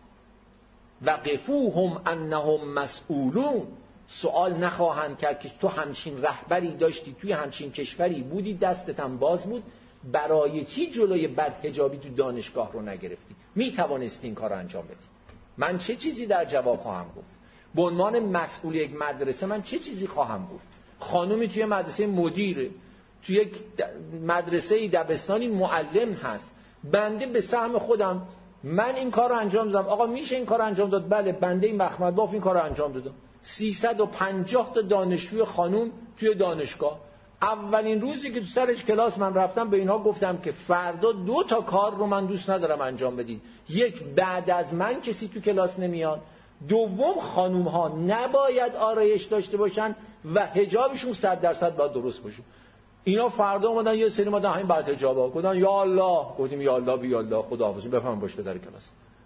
وقفوهم انهم مسئولون، سوال نخواهند کرد که تو همچین رهبری داشتی، توی همچین کشوری بودی، دستت هم باز بود، برای چی جلوی بدحجابی تو دانشگاه رو نگرفتی؟ می توانستی این کار رو انجام بدی. من چه چیزی در جواب خواهم گفت؟ به عنوان مسئول یک مدرسه من چه چیزی خواهم گفت؟ خانومی توی مدرسه مدیره، توی یک مدرسه دبستانی معلم هست، بنده به سهم خودم من این کار رو انجام دادم. آقا میشه این کار رو انجام داد؟ بله، بنده این مخمد باف این کار رو انجام دادم. سیصد و پنجاه تا دانشجوی خانوم توی دانشگاه، اولین روزی که تو سرش کلاس من رفتم به اینها گفتم که فردا دو تا کار رو من دوست ندارم انجام بدید. یک، بعد از من کسی تو کلاس نمیاد. دوم، خانوم ها نباید آرایش داشته باشن و حجابشون صد درصد باید درست باشه. اینا فردا اومدن یه سری اومدن همین بعد حجابا گفتن یا الله، گفتیم یا الله بی الله، خداحافظ، بفهم باش در کلاس.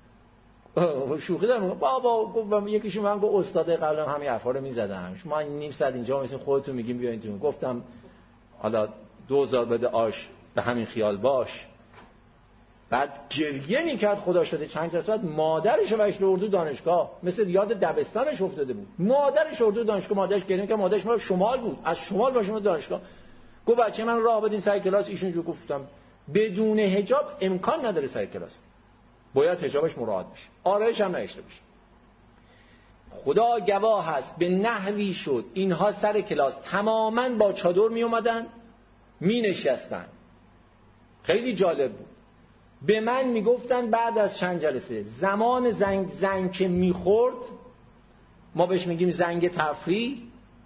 شوخی دارم بابا، گفتم یکیشون من گفت استاد قبلا همین حرفا رو میزدن، شما نیم ساعت اینجا مثلا خودتون میگین بیاین تو. گفتم حالا دوزار بده آش، به همین خیال باش. بعد گریه میکرد خدا شده چند جلسه بعد مادرش رو وشل اردو دانشگاه، مثل یاد دبستانش افتاده بود، مادرش اردو دانشگاه، مادرش گریه میکرد، مادرش ما شمال بود، از شمال باشه دانشگاه. گفت بچه من راه بدین سر کلاس. ایشون جو گفتم بدون حجاب امکان نداره سر کلاس، باید حجابش مراعات بشه، آرایش هم نشه بشه. خدا گواه هست به نحوی شد اینها سر کلاس تماماً با چادر می اومدن می نشستن. خیلی جالب بود. به من می گفتن بعد از چند جلسه زمان زنگ زنگ که می خورد، ما بهش میگیم زنگ تفریح،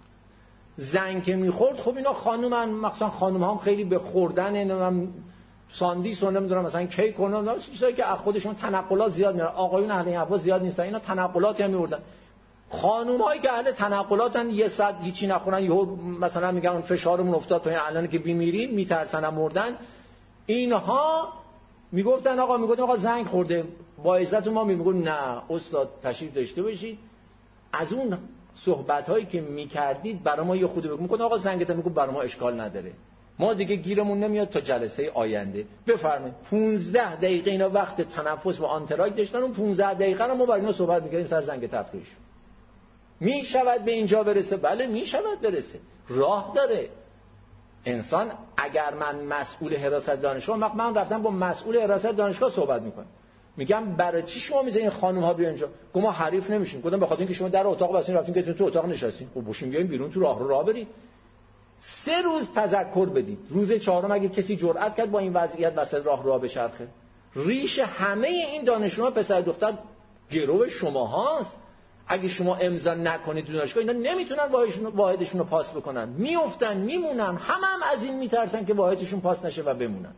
زنگ که می خورد، خب اینا خانومن، مخصوصا خانوم هم خیلی به خوردن اینم ساندیس و نمیدونم مثلا کیک و نمیدونم چیزایی که خودشون تنقلات زیاد میارن، آقایون اهل این حرفا زیاد نیستن، اینا تنقلاتی هم میوردن. خانومایی که اهل تنقلاتن یه ساعت هیچی نخورن، یهو مثلا میگن فشارمون افتاد پایین الان که بیمیریم میترسن مردن، اینها میگفتن آقا میگفتن آقا زنگ خورده با عزتون، ما میگفتیم نه استاد تشریف داشته باشید. از اون صحبت هایی که میکردید برای ما یه خودی بگو، میگفتن آقا زنگت میگفت برای ما اشکال نداره، ما دیگه گیرمون نمیاد تا جلسه آینده بفرمایید. پانزده دقیقه اینا وقت تنفس و آنتراک داشتن، اون پانزده دقیقه رو ما برای اینا صحبت میکردیم سر زنگ تفریح. می شود به اینجا برسه؟ بله می شود برسه، راه داره. انسان اگر من مسئول حراست دانشگاه، من رفتم با مسئول حراست دانشگاه صحبت میکنم، میگم برای چی شما میذارین خانم ها بیان اینجا؟ گفت ما حریف نمیشیم. گفتم به خاطر اینکه شما در اتاق بستین رفتین که تو اتاق نشستین، خب باشین بیاین بیرون تو راه رو راه برید. سه روز تذکر بدید، روز چهارم اگه کسی جرأت کرد با این وضعیت وسط راه راه بچرخه، ریش همه این دانشجوها پسر دختر گرو شما هاست. اگه شما امضا نکنید تو دانشگاه اینا نمیتونن واحدشون رو پاس بکنن، میافتن میمونن، همه هم از این میترسن که واحدشون پاس نشه و بمونن.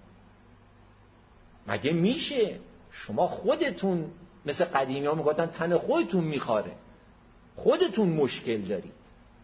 مگه میشه؟ شما خودتون مثل قدیمی ها میگفتن تن خودتون میخاره، خودتون مشکل دارید.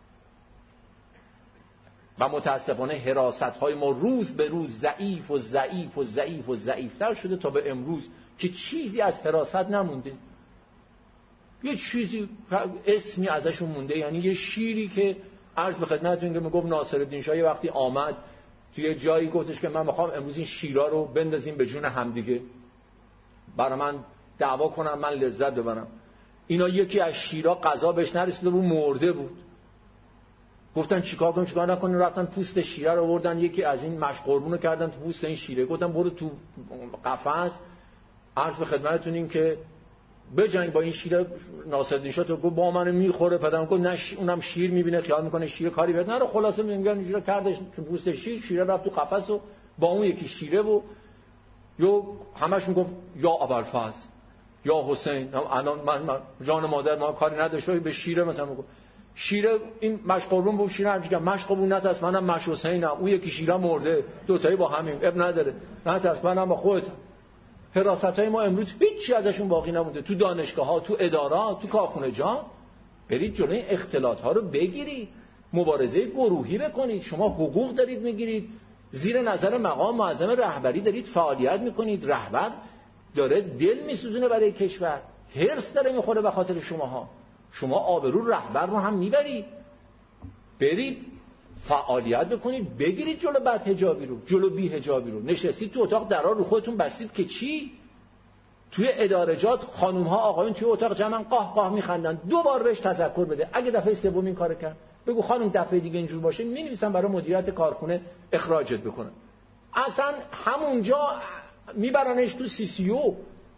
و متاسفانه حراست های ما روز به روز ضعیف و ضعیف و ضعیف و ضعیفتر شده تا به امروز که چیزی از حراست نمونده، یه چیزی اسمی ازشون مونده. یعنی یه شیری که عرض به خدمتتون که میگفت ناصرالدین شاه وقتی آمد توی جایی گفتش که من میخوام امروز این شیرا رو بندازیم به جون همدیگه، برای من دعوا کنم من لذت ببرم. اینا یکی از شیرا قضا بهش نرسیده بود، مرده بود. گفتن چیکار کنیم چیکار نکنیم، رفتن پوست شیره رو آوردن، یکی از این مشق قربونو کردن تو پوست این شیره، گفتن برو تو قفس عرض به خدمتتون این که بجنگ با این شیر. ناصرالدین شاه تو گفت با منو میخوره، پدرم گفت نه ش... اونم شیر میبینه خیال میکنه شیر کاری بهت نره، خلاصه میگن اینجوری کردش تو پوست شیر، شیر رفت تو قفس و با اون یکی شیره و یو همش میگفت یا ابوالفضل یا حسین، الان من, من جان مادر ما کاری نداشت به شیره مثلا میگفت شیره این مشقورون بود، شیره همچین که مشقورون نترس منم مش حسینم، اون یکی شیره مرده دوتایی با همیم اب نداره نترس منم با خودت. حراست‌های ما امروز هیچی ازشون باقی نمونده، تو دانشگاه‌ها، تو ادارات، تو کارخونه جان. برید جلوی اختلاط‌ها رو بگیرید، مبارزه گروهی بکنید. شما حقوق دارید میگیرید، زیر نظر مقام معظم رهبری دارید فعالیت میکنید، رهبر داره دل میسوزونه برای کشور، حرص داره میخوره به خاطر شماها، شما آبرو رهبر رو هم میبرید. برید فعالیت بکنید، بگیرید جلو بد حجابی رو، جلو بی حجابی رو. نشستید تو اتاق درا رو خودتون بستید که چی؟ توی ادارجات خانوم ها آقایون توی اتاق جمعن قاه قاه میخندن. دو بار بهش تذکر بده، اگه دفعه سوم این کارو کرد بگو خانم دفعه دیگه اینجور باشه مینویسن برای مدیریت کارخونه اخراجت بکنن. اصلا همونجا میبرنش تو سی سی او.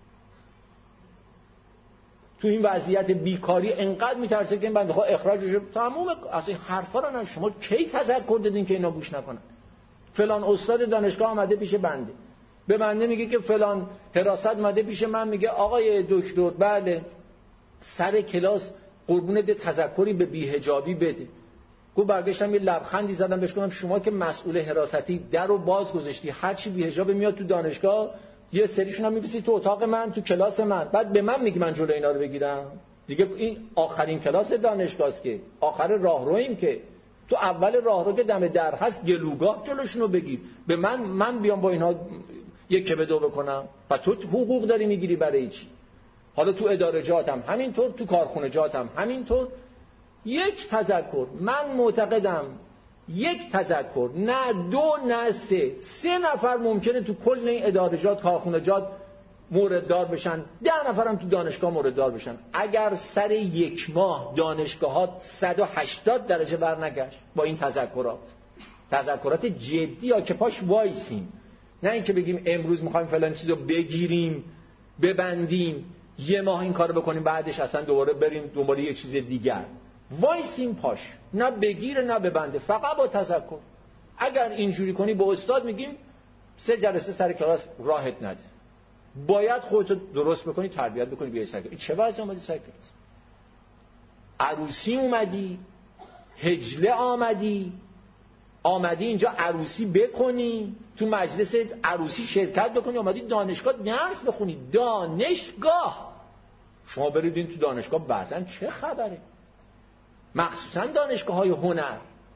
تو این وضعیت بیکاری انقدر میترسه که این بنده خدا اخراج بشه. تمام از این حرفا رو نه. شما کی تذکر دادین که اینا گوش نکنن؟ فلان استاد دانشگاه اومده پیش بنده، به بنده میگه که فلان حراست اومده پیش من، میگه آقای دکتر بله سر کلاس قربونت تذکری به بی‌حجابی بده. گفت برگشتم یه لبخندی زدم بهش گفتم شما که مسئول حراستی در رو باز گذاشتی، هر چی بی‌حجاب میاد تو دانشگاه یه سریشون هم می‌بیسی تو اتاق من تو کلاس من، بعد به من میگی من جلوی اینا رو بگیرم؟ دیگه این آخرین کلاس دانشگاهست که آخر راهرویم که تو اول راهرو که دم در هست گلوگاه جلوشونو بگیر. به من من بیام با اینا یک که به دو بکنم؟ و تو حقوق داری میگیری برای چی؟ حالا تو ادارجاتم همینطور، تو کارخونه جاتم همینطور. یک تذکر، من معتقدم یک تذکر، نه دو نه سه، سه نفر ممکنه تو کل این ادارجات کارخونجات مورددار بشن، ده نفرم تو دانشگاه مورددار بشن. اگر سر یک ماه دانشگاهات صد و هشتاد درجه برنگشت با این تذکرات، تذکرات جدی ها که پاش وایسیم، نه اینکه بگیم امروز میخوایم فلان چیزو بگیریم ببندیم یه ماه این کارو بکنیم بعدش اصلا دوباره بریم دنبال یه چیز دیگر، وایسیم پاش، نه بگیره نه ببنده، فقط با تذکر. اگر اینجوری کنی به استاد میگیم سه جلسه سر کلاس راحت نده، باید خودتو درست بکنی، تربیت بکنی، بیای سر کلاس. چه وضع اومدی سر کلاس؟ عروسی اومدی، هجله آمدی، آمدی اینجا عروسی بکنی، تو مجلس عروسی شرکت بکنی، آمدی دانشگاه درس بخونی. دانشگاه شما برید این تو دانشگاه بعضن چه خبره؟ مخصوصا دانشگاه های هنر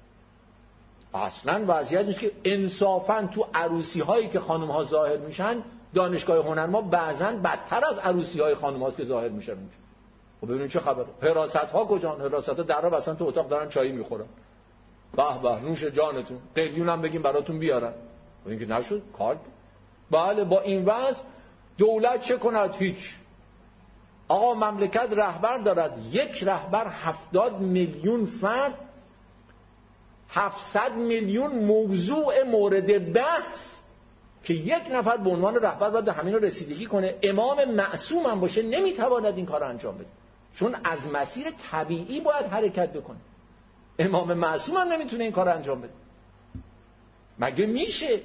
اصلا وضعیت نیست که انصافا تو عروسی هایی که خانم ها ظاهر میشن، دانشگاه هنر ما بعضن بدتر از عروسی های خانم هاست که ظاهر میشن اونجا. خب ببینید چه خبره؟ حراست ها کجان؟ حراست ها در را بسن تو اتاق دارن چایی میخورن، به به نوش جانتون، قلیون هم بگیم براتون بیارن. و اینکه نشد کار. بله با این وضع دولت چه کند؟ هیچ. آقا مملکت رهبر دارد، یک رهبر هفتاد میلیون فرد، هفتصد میلیون موضوع مورد بحث که یک نفر به عنوان رهبر باید همین رو رسیدگی کنه. امام معصوم هم باشه نمیتواند این کار رو انجام بده، چون از مسیر طبیعی باید حرکت بکنه. امام معصوم هم نمیتونه این کار رو انجام بده. مگه میشه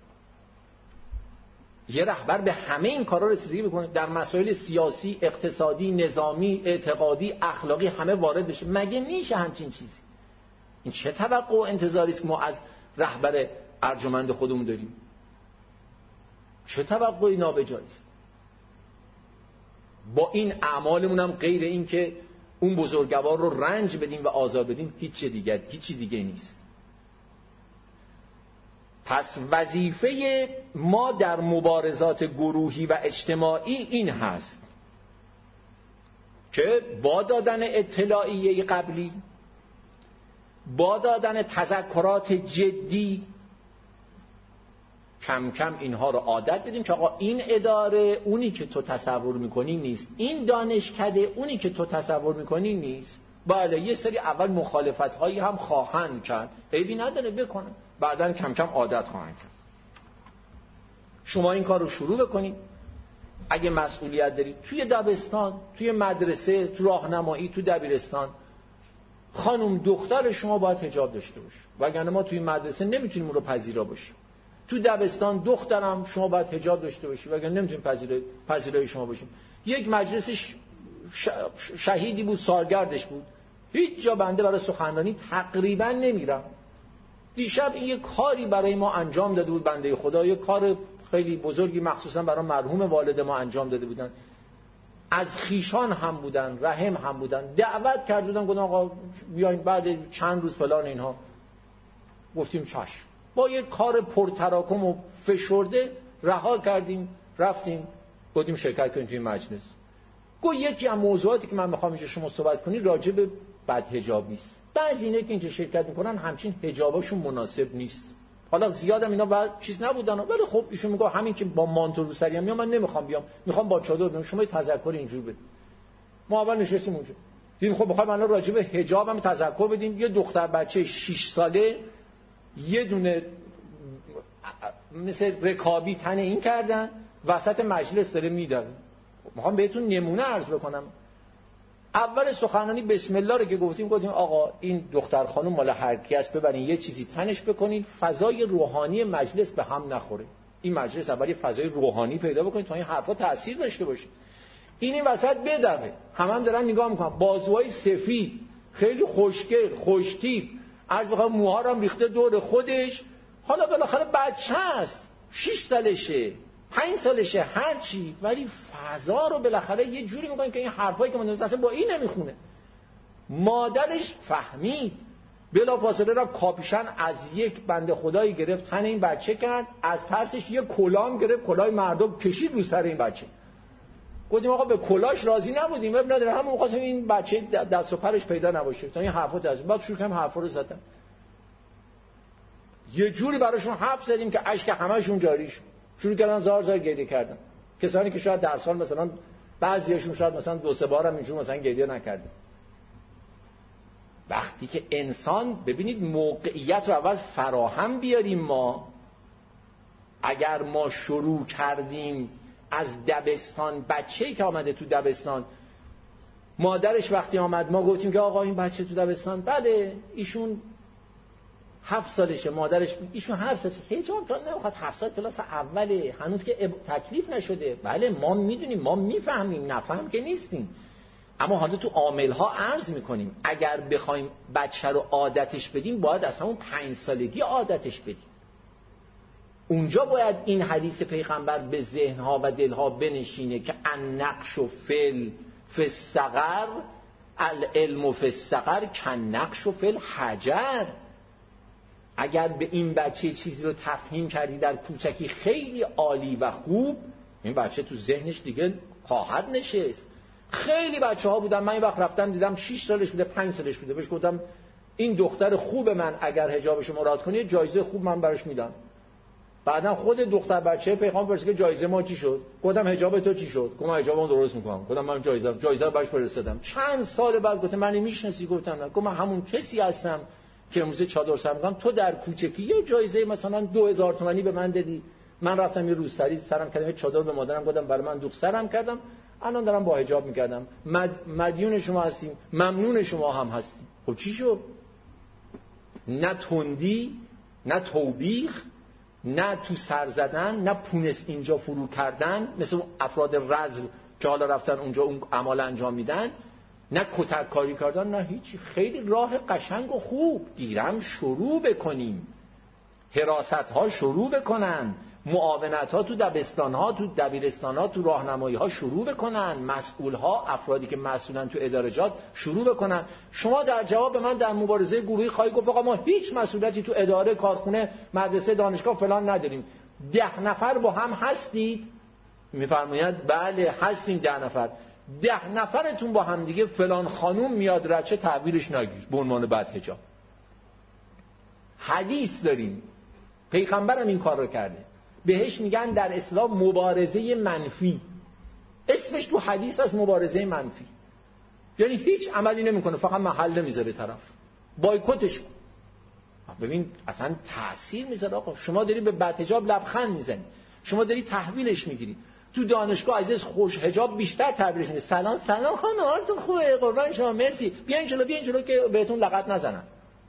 یه رهبر به همه این کارا رسیدگی بکنه؟ در مسائل سیاسی، اقتصادی، نظامی، اعتقادی، اخلاقی همه وارد بشه؟ مگه میشه همچین چیزی؟ این چه توقع و انتظاری است که ما از رهبر ارجمند خودمون داریم؟ چه توقعی نابجایی است؟ با این اعمالمون هم غیر این که اون بزرگوار رو رنج بدیم و آزار بدیم هیچ دیگه هیچی دیگه نیست. پس وظیفه ما در مبارزات گروهی و اجتماعی این هست که با دادن اطلاعیه قبلی، با دادن تذکرات جدی، کم کم اینها رو عادت بدیم که آقا این اداره اونی که تو تصور میکنی نیست، این دانشکده اونی که تو تصور میکنی نیست. بله یه سری اول مخالفت هایی هم خواهند کرد، عیبی نداره بکنن، بعدن کم کم عادت خواهند کرد. شما این کار رو شروع بکنید. اگه مسئولیت دارید توی دبستان، توی مدرسه، تو راهنمایی، تو دبیرستان، خانم دختر شما باید حجاب داشته باشه، وگرنه ما توی مدرسه نمیتونیم اون رو پذیرا باشیم. تو دبستان دخترم شما باید حجاب داشته باشی، وگرنه نمیتونیم پذیرای پذیرای شما باشیم. یک مجلس شهیدی بود، سالگردش بود، هیچ جا بنده برای سخنرانی تقریبا نمیرم. دیشب این یک کاری برای ما انجام داده بود بنده خدا، یک کار خیلی بزرگی مخصوصا برای مرحوم والد ما انجام داده بودن. از خیشان هم بودن، رحم هم بودن، دعوت کرده بودن، گفتن آقا بیاین بعد چند روز فلان اینها. گفتیم چشم. با یک کار پرتراکم و فشرده رها کردیم، رفتیم گفتیم شرکت کنیم توی مجلس. گو یکی از موضوعاتی که من میخوام اینجا شما صحبت کنی راجع به بدحجابی است. بعضی اینا که اینجا شرکت میکنن همچین حجاباشون مناسب نیست. حالا زیادم اینا بعد چیز نبودن، ولی خب ایشون میگه همین که با مانتو رو سریم میام، من نمیخوام بیام، میخوام با چادر بیام. شما تذکر اینجور بدید. ما اول نشستیم اونجا دیدیم خب بخوایم الان راجع به حجاب هم تذکر بدیم. یه دختر بچه شش ساله یه دونه مثل رکابی تن این کردن وسط مجلس داره میداره. میخوام بهتون نمونه عرض بکنم. اول سخنرانی بسم الله رو که گفتیم گفتیم آقا این دختر خانم مال هر کی است، ببرین یه چیزی تنش بکنین، فضای روحانی مجلس به هم نخوره. این مجلس اول یه فضای روحانی پیدا بکنین تا این حرفا تاثیر داشته باشه. این این وسط بدوه، همه هم دارن نگاه میکنن، بازوهای سفید خیلی خوشگل خوشتیپ، عرض بخوام موها رو هم ریخته دور خودش. حالا بالاخره بچه است، شش سالشه، پنج سالشه، هر چی، ولی فضا رو بالاخره یه جوری میکنن که این حرفایی که من دوست اصلا با این نمیخونه. مادرش فهمید، بلافاصله را کاپیشن از یک بنده خدایی گرفت تن این بچه کرد، از ترسش یه کلام گرفت، کلاه مردم کشید رو سر این بچه. گفتیم آقا به کلاش راضی نبودیم، اب نداره، همون می‌خواستیم این بچه دست و پرش پیدا نباشه تا این حرفا داشت. بعد شروع کردم حرفا رو زدن. یه جوری براشون حرف زدیم که اشک همه‌شون جاری شد، شروع کردن زار زار گریه کردن. کسانی که شاید در سال مثلا بعضیاشون شاید مثلا دو سه بار هم اینجور مثلا گریه نکردن. وقتی که انسان، ببینید موقعیت رو اول فراهم بیاریم. ما اگر ما شروع کردیم از دبستان، بچه‌ای که آمده تو دبستان، مادرش وقتی آمد ما گفتیم که آقا این بچه تو دبستان، بله ایشون هفت سالشه، مادرش ایشون هفت سالشه، حجاب تا نمیخواد، هفت سال کلاس اوله، هنوز که تکلیف نشده. بله ما میدونیم، ما میفهمیم، نفهم که نیستیم، اما حالا تو عامل‌ها عرض میکنیم. اگر بخوایم بچه رو عادتش بدیم باید از همون پنج سالگی عادتش بدیم. اونجا باید این حدیث پیغمبر به ذهنها و دلها بنشینه که النقش و فل فی الصغر العلم فی الصغر کالنقش فی الحجر. اگر به این بچه چیزی رو تفهیم کردی در کوچکی خیلی عالی و خوب، این بچه تو ذهنش دیگه خواهد نشست. خیلی بچه ها بودن، من این وقت رفتم دیدم شش سالش بوده، پنج سالش بوده، بهش گفتم این دختر خوب من اگر حجابش مراد کنی جایزه خوب من براش میدم. بعدم خود دختر بچه پیغام پرسید که جایزه ما چی شد؟ گفتم حجاب تو چی شد؟ گفتم حجابم درست میکنم. گفتم من جایزه جایزه براش فرستادم. چند سال بعد گفتم من میشناسی؟ گفتم نه. گفتم من همون کسی هستم که امروز چادر سر میکنم، تو در کوچکی یه جایزه مثلا دو هزار تومانی به من دادی، من رفتم یه روسری سرم کردم، یه چادر به مادرم گفتم برای من دوخت سرم کردم، الان دارم با حجاب میکردم. مد... مدیون شما هستیم، ممنون شما هم هستیم. خب چی شد؟ نه تندی، نه توبیخ، نه تو سر زدن، نه پونس اینجا فرو کردن مثل افراد رذل که حالا رفتن اونجا اون اعمال انجام میدن، نه کتک کاری کردن، نه هیچی. خیلی راه قشنگ و خوب. گیرم شروع بکنیم، حراست ها شروع بکنن، معاونت ها تو دبستان ها، تو دبیرستان ها، تو راهنمایی ها شروع بکنن، مسئول ها، افرادی که مسئولن تو ادارجات شروع بکنن. شما در جواب من در مبارزه گروهی خواهی گفت آقا ما هیچ مسئولیتی تو اداره، کارخونه، مدرسه، دانشگاه فلان نداریم. ده نفر با هم هستید؟ میفرمایند بله هستیم ده نفر. ده نفرتون با هم دیگه فلان خانوم میاد رچه تعبیرش نگیر به عنوان بد حجاب. حدیث داریم، پیغمبرم این کار رو کرده، بهش میگن در اسلام مبارزه منفی. اسمش تو حدیث هست مبارزه منفی، یعنی هیچ عملی نمیکنه، فقط محل میذاره طرف، بایکوتش کن. ببین اصلا تأثیر میذاره. آقا شما داری به بد حجاب لبخند میزنی، شما داری تحویلش میگیری. تو دانشگاه عزیز خوش حجاب بیشتر تعبیرش میشه، سلام سلام خانم حالتون خوبه قربان شما مرسی، بیاین جلو بیاین جلو که بهتون لغت نزنن.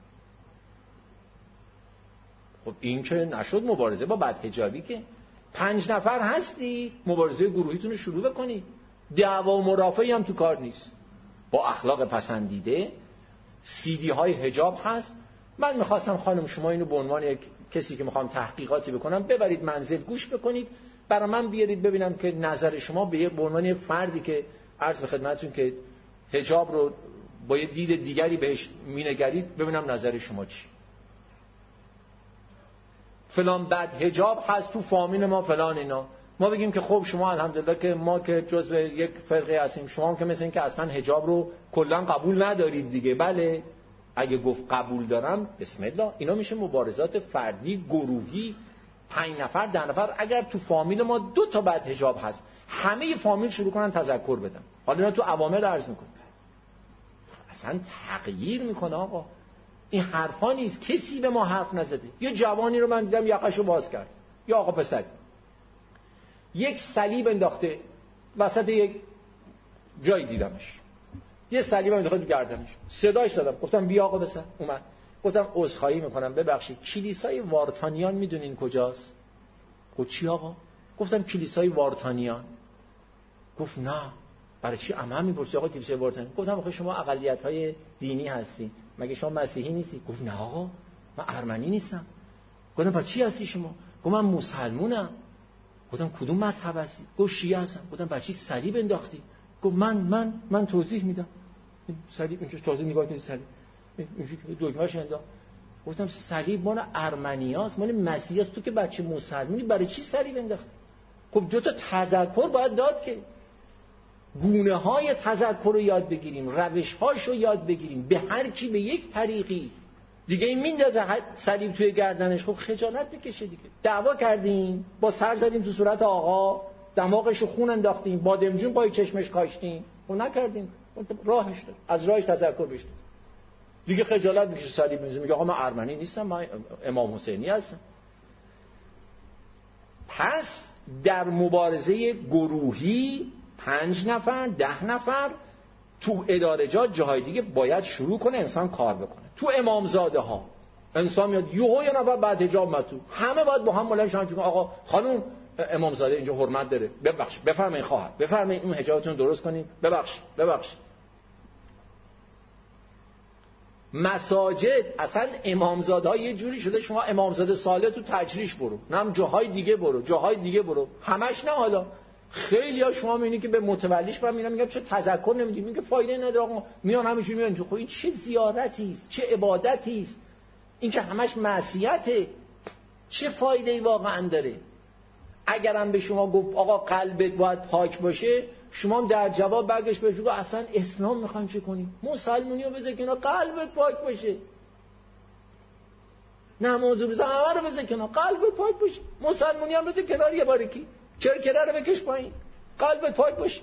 خب این که نشد مبارزه با بدحجابی. که پنج نفر هستی مبارزه گروهیتون رو شروع بکنی. دعوا و مرافعی هم تو کار نیست، با اخلاق پسندیده. سیدی های حجاب هست. من میخواستم خانم شما اینو به عنوان یک کسی که میخوام تحقیقاتی بکنم ببرید منزل گوش بکنید، برای من بیارید ببینم که نظر شما به عنوان فردی که عرض به خدمتتون که حجاب رو با یه دید دیگری بهش مینگرید، ببینم نظر شما چی. فلان بد حجاب هست تو فامیل ما فلان اینا، ما بگیم که خب شما الحمدلله که ما که جزو یک فرقه هستیم، شما هم که مثل این که اصلا حجاب رو کلا قبول ندارید دیگه. بله اگه گفت قبول دارم بسم الله، اینا میشه مبارزات فردی گروهی، پنج نفر ده نفر. اگر تو فامیل ما دو تا بد حجاب هست، همه فامیل شروع کنن تذکر بدن، حالا اینا تو عوامل عرض میکنه، اصلا تغییر میکنه. آقا این حرفا نیست، کسی به ما حرف نزده. یه جوانی رو من دیدم یقشو باز کرد، یا آقا پسر یک صلیب انداخته وسط یک جایی، دیدمش یه صلیب انداخته تو گردنش، صداش زدم گفتم بیا آقا پسر. اومد گفتم عذرخواهی میکنم ببخشید کلیسای وارتانیان میدونین کجاست؟ گفت چی آقا؟ گفتم کلیسای وارتانیان. گفت نه برای چی عمم میپرسی آقا کلیسای وارتانیان؟ گفتم آخه شما اقلیت‌های دینی هستی، مگه شما مسیحی نیستی؟ گفت نه آقا من ارمنی نیستم. گفتم پس چی هستی شما؟ گفت من مسلمونم. گفتم کدوم مذهب هستی؟ گفت شیعه هستم. گفتم برای چی صلیب انداختی؟ گفت من من من توضیح میدم. صلیب اینجا تازه نگاه کنید، صلیب اینجوری دگمه‌اش انداخت. گفتم صلیب مال ارمنیاست، مال مسیحیاست، تو که بچه مسلمونی برای چی صلیب انداختی؟ خب دو تا تذکر باید داد که گونه های تذکر رو یاد بگیریم، روش هاش رو یاد بگیریم، به هر کی به یک طریقی. دیگه این میندازه صلیب توی گردنش، خب خجالت میکشه دیگه. دعوا کردین، با سر زدیم تو صورت آقا، دماغش خون انداختیم، بادمجون پای چشمش کاشتیم، خب نکردین، راهش داد، از راهش تذکر بشید. دیگه خجالت میکشه صلیب میزنه، میگه آقا من ارمنی نیستم، من امام حسینی هستم. پس در مبارزه گروهی پنج نفر ده نفر تو ادارجات جاهای دیگه باید شروع کنه انسان کار بکنه. تو امامزاده ها انسان میاد یهو یه نفر بعد حجاب متو، همه باید با هم بلند شن آقا خانم امامزاده اینجا حرمت داره، ببخشید بفرمایید خواهر، بفرمایید اون حجابتون درست کنین، ببخشید ببخشید. مساجد اصلا امامزاده ها یه جوری شده شما امامزاده صالح تو تجریش برو، نه جاهای دیگه برو، جاهای دیگه برو، همش نه. حالا خیلی ها شما میبینید که به متولیش من میرم میگم چه تذکر نمیدید، میگه فایده نداره آقا، میان همینجوری میان تو. خب این چه زیارتی است، چه عبادتی است، این که همش معصیته، چه فایده ای واقعا داره؟ اگرم به شما گفت آقا قلبت باید پاک باشه، شما در جواب برگشت بهش بگو اصلا اسلام میخوایم چه کنیم؟ مسلمونی رو بذار کنار، قلبت پاک باشه. نماز روزه همه رو بذار کنار، قلبت پاک باشه. مسلمونی هم بذار کنار یه بارکی، کرکره رو بکش پایین، قلبت پاک باشه.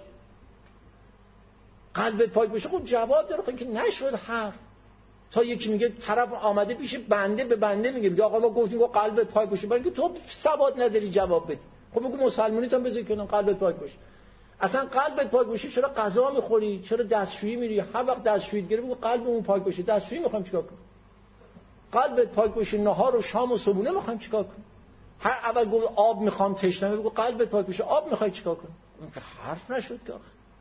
قلبت پاک باشه خب جواب داره، خب که نشد حرف. تا یکی میگه طرف آمده پیش بنده به بنده میگه آقا ما گفتیم که قلبت پاک باشه، برای اینکه تو ثبات نداری جواب بدی. خب بگو مسلمونیت هم بذار کنار، قلبت پاک باشه. اصلا قلبت پاک باشه چرا غذا میخوری، چرا دستشویی میری؟ هر وقت دستشویی گیری بگو قلبمون پاک باشه، دستشویی میخوایم چیکار کنیم؟ قلبت پاک باشه نهار و شام و صبحونه میخوایم چیکار کنیم؟ هر اول گفت آب میخوام تشنمه، بگو قلبت پاک باشه آب میخوای چیکار کنیم؟ اون که حرف نشد که.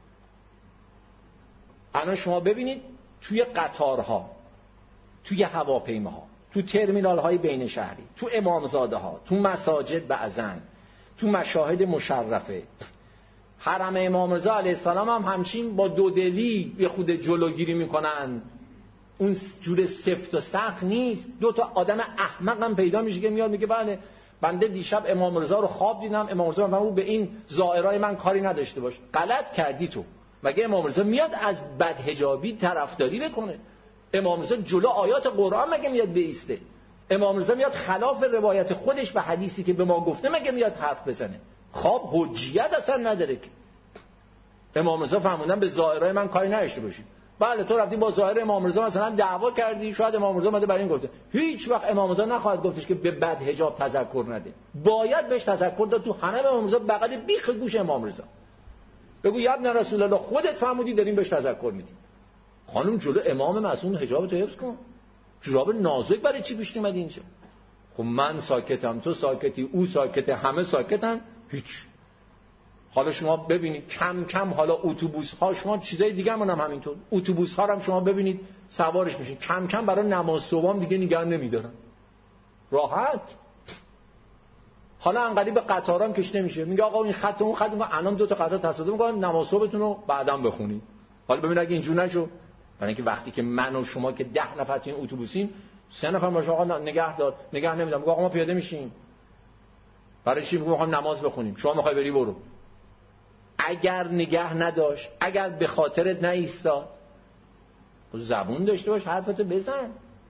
الان شما ببینید توی قطارها، توی هواپیماها، تو ترمینال های بین شهری، تو امامزاده ها، تو مساجد بعضن، تو مشاهد مشرفه، حرم امام رضا علیه السلام هم همچین با دودلی به خود جلوگیری میکنن، اون جور سفت و سخت نیست. دو تا آدم احمق هم پیدا میشه که میاد میگه بله بنده دیشب امام رضا رو خواب دیدم، امام رضا من او به این زائرای من کاری نداشته باش. غلط کردی تو. مگه امام رضا میاد از بدحجابی طرفداری بکنه؟ امام رضا جلو آیات قرآن مگه میاد بیسته؟ امام رضا میاد خلاف روایت خودش و حدیثی که به ما گفته مگه میاد حرف بزنه؟ خواب حجیت اصلا نداره که. امام رضا فرمودن به زائرای من کاری نداشته باشید. بله تو رفتی با ظاهر امام رضا مثلا دعوا کردی، شاید امام رضا اومده برای این گفته. هیچ وقت امام رضا نخواهد گفتش که به بد حجاب تذکر نده. باید بهش تذکر داد. تو حنم امام رضا بغل بیخ گوش امام رضا بگو یا ابن رسول الله خودت فهمیدی داریم بهش تذکر میدیم. خانم جلو امام معصوم حجاب تو حفظ کن. جراب نازک برای چی پیش اومدی اینجا؟ خب من ساکتم، تو ساکتی، او ساکته، همه ساکتن، هیچ. حالا شما ببینید کم کم حالا اتوبوس ها، شما چیزای دیگه هم همینطور، اتوبوس ها هم شما ببینید سوارش میشین کم کم برای نماز صبح دیگه نگه نمیدارن، راحت. حالا انقدر به قطارام کش نمیشه، میگه آقا این خط اون خط میگه الان دو تا قطار تصادف میکنن، نماز صبحتون رو بعداً بخونید. حالا ببین اگه اینجوری نشو، برای اینکه وقتی که من و شما که ده نفر تو این اتوبوسیم، سه نفر باشه آقا نگه دار، نگه نمیدم، میگه آقا ما پیاده میشیم. برای چی؟ میگم نماز بخونیم، شما میخوای بری برو. اگر نگه نداشت، اگر به خاطرت نایستاد، زبون داشته باش، حرفتو بزن.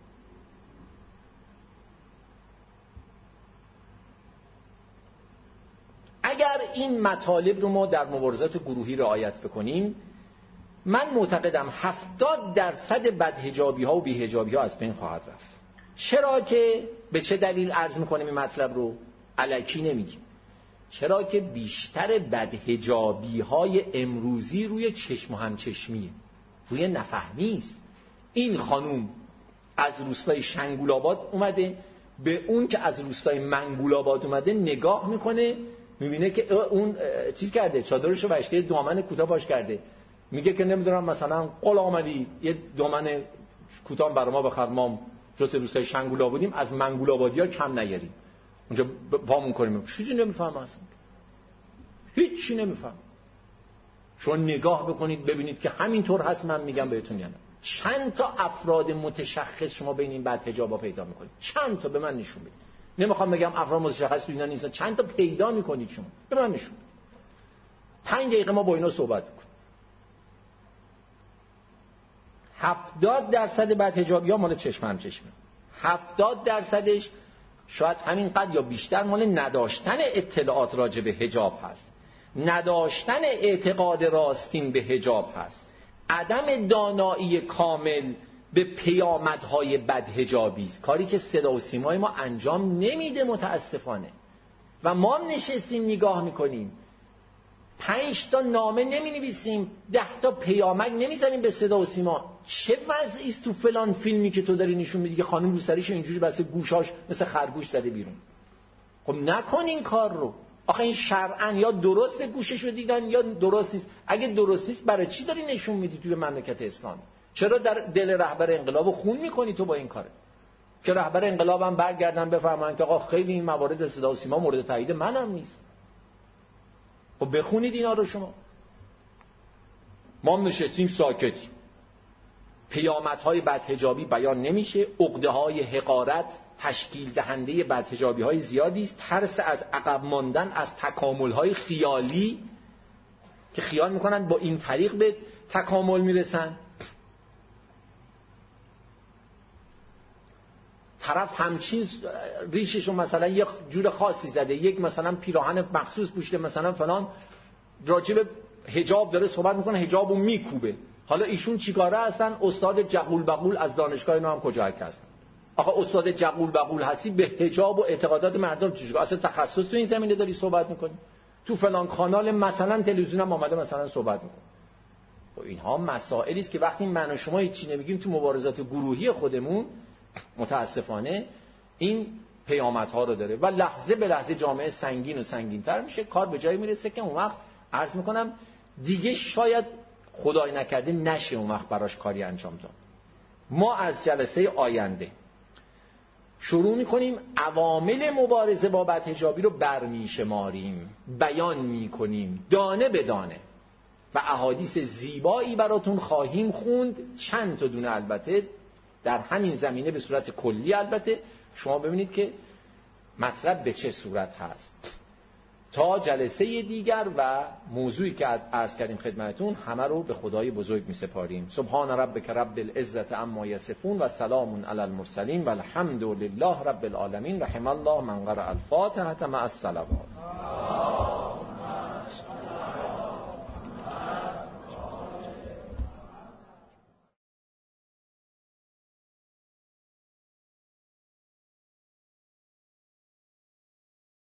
اگر این مطالب رو ما در مبارزات گروهی رعایت بکنیم، من معتقدم هفتاد درصد بدحجابی ها و بی‌حجابی ها از بین خواهد رفت. چرا که به چه دلیل عرض میکنیم این مطلب رو؟ الکی نمیگیم. چرا که بیشتر بدحجابی های امروزی روی چشم و همچشمیه، روی نفهمی است. این خانوم از روستای شنگولآباد اومده، به اون که از روستای منگولآباد اومده نگاه میکنه، میبینه که اون چیز کرده، چادرشو وشته دامن کوتاه پاش کرده، میگه که نمیدونم مثلا غلام علی یه دامن کوتاه برای ما بخر، ما جز روستای شنگولآبادیم، از منگولآبادی‌ها کم نیاریم، اونجا پامون کنیم. چیزی نمیفهم اصلا، هیچی نمیفهم. شما نگاه بکنید ببینید که همینطور هست. من میگم بهتون یعنی چند تا افراد متشخص شما بین این بدحجابا پیدا میکنید؟ چند تا به من نشون بدید. نمیخوام بگم افراد متشخص تو اینا نیستن، چند تا پیدا میکنید شما، به من نشون بدید. پنج دقیقه ما با اینا صحبت میکنیم. هفتاد درصد بدحجابی‌ها مال چشم هم چشمه. هفتاد درصدش شاید همینقدر یا بیشتر مال نداشتن اطلاعات راجع به حجاب هست، نداشتن اعتقاد راستین به حجاب هست، عدم دانایی کامل به پیامدهای بدحجابی است، کاری که صدا و سیمای ما انجام نمیده متاسفانه. و ما نشستیم نگاه میکنیم، پنج تا نامه نمی نویسیم، ده تا پیامک نمیزنیم به صدا و سیما. چه وضعی است تو فلان فیلمی که تو داری نشون میدی که خانم رو سریش اینجوری بس گوشاش مثل خرگوش زده بیرون؟ خب نکن این کار رو. آخه این شرعاً یا درست گوششو دیدن یا درست نیست. اگه درست نیست برای چی داری نشون میدی توی مملکت اسلام؟ چرا در دل رهبر انقلابو خون میکنی تو با این کاره؟ که رهبر انقلابم برگردن بفرمایند که آقا خیلی این موارد صدا و سیما مورد تایید منم نیست. خب بخونید اینا رو شما. ما نشستیم ساکتیم، پیامدهای بدحجابی بیان نمیشه، عقده‌های حقارت تشکیل دهنده بدحجابی‌های زیادی است، ترس از عقب ماندن از تکامل‌های خیالی که خیال میکنن با این طریق به تکامل میرسن. طرف همچین ریششو مثلا یک جور خاصی زده، یک مثلا پیراهن مخصوص پوشیده، مثلا فلان راجع به حجاب داره صحبت میکنه، حجابو میکوبه. حالا ایشون چیکاره هستن؟ استاد جقول بقول از دانشگاه اینا هم کجا هستن؟ آخه استاد جقول بقول هستی به حجاب و اعتقادات مردم چیکار؟ اصلا تخصص تو این زمینه داری صحبت میکنی؟ تو فلان کانال مثلا تلویزیون هم اومده مثلا صحبت میکنه. و اینها مسائلی است که وقتی من و شما هیچ چی نمیگیم تو مبارزات گروهی خودمون، متاسفانه این پیامدها رو داره و لحظه به لحظه جامعه سنگین و سنگین‌تر میشه. کار به جایی میرسه که اون وقت عرض میکنم دیگه شاید خدای نکرده نشه اون وقت براش کاری انجام داد. ما از جلسه آینده شروع میکنیم عوامل مبارزه با بدحجابی رو برمیشماریم، بیان میکنیم دانه به دانه و احادیث زیبایی براتون خواهیم خوند، چند تا دونه البته در همین زمینه به صورت کلی. البته شما ببینید که مطلب به چه صورت هست. تا جلسه دیگر و موضوعی که عرض کردیم خدمتون همه رو به خدای بزرگ می سپاریم. سبحان ربک رب العزت عما یصفون و سلام علی المرسلین و الحمد لله رب العالمین. رحم الله من قرأ الفاتحه مع الصلوات.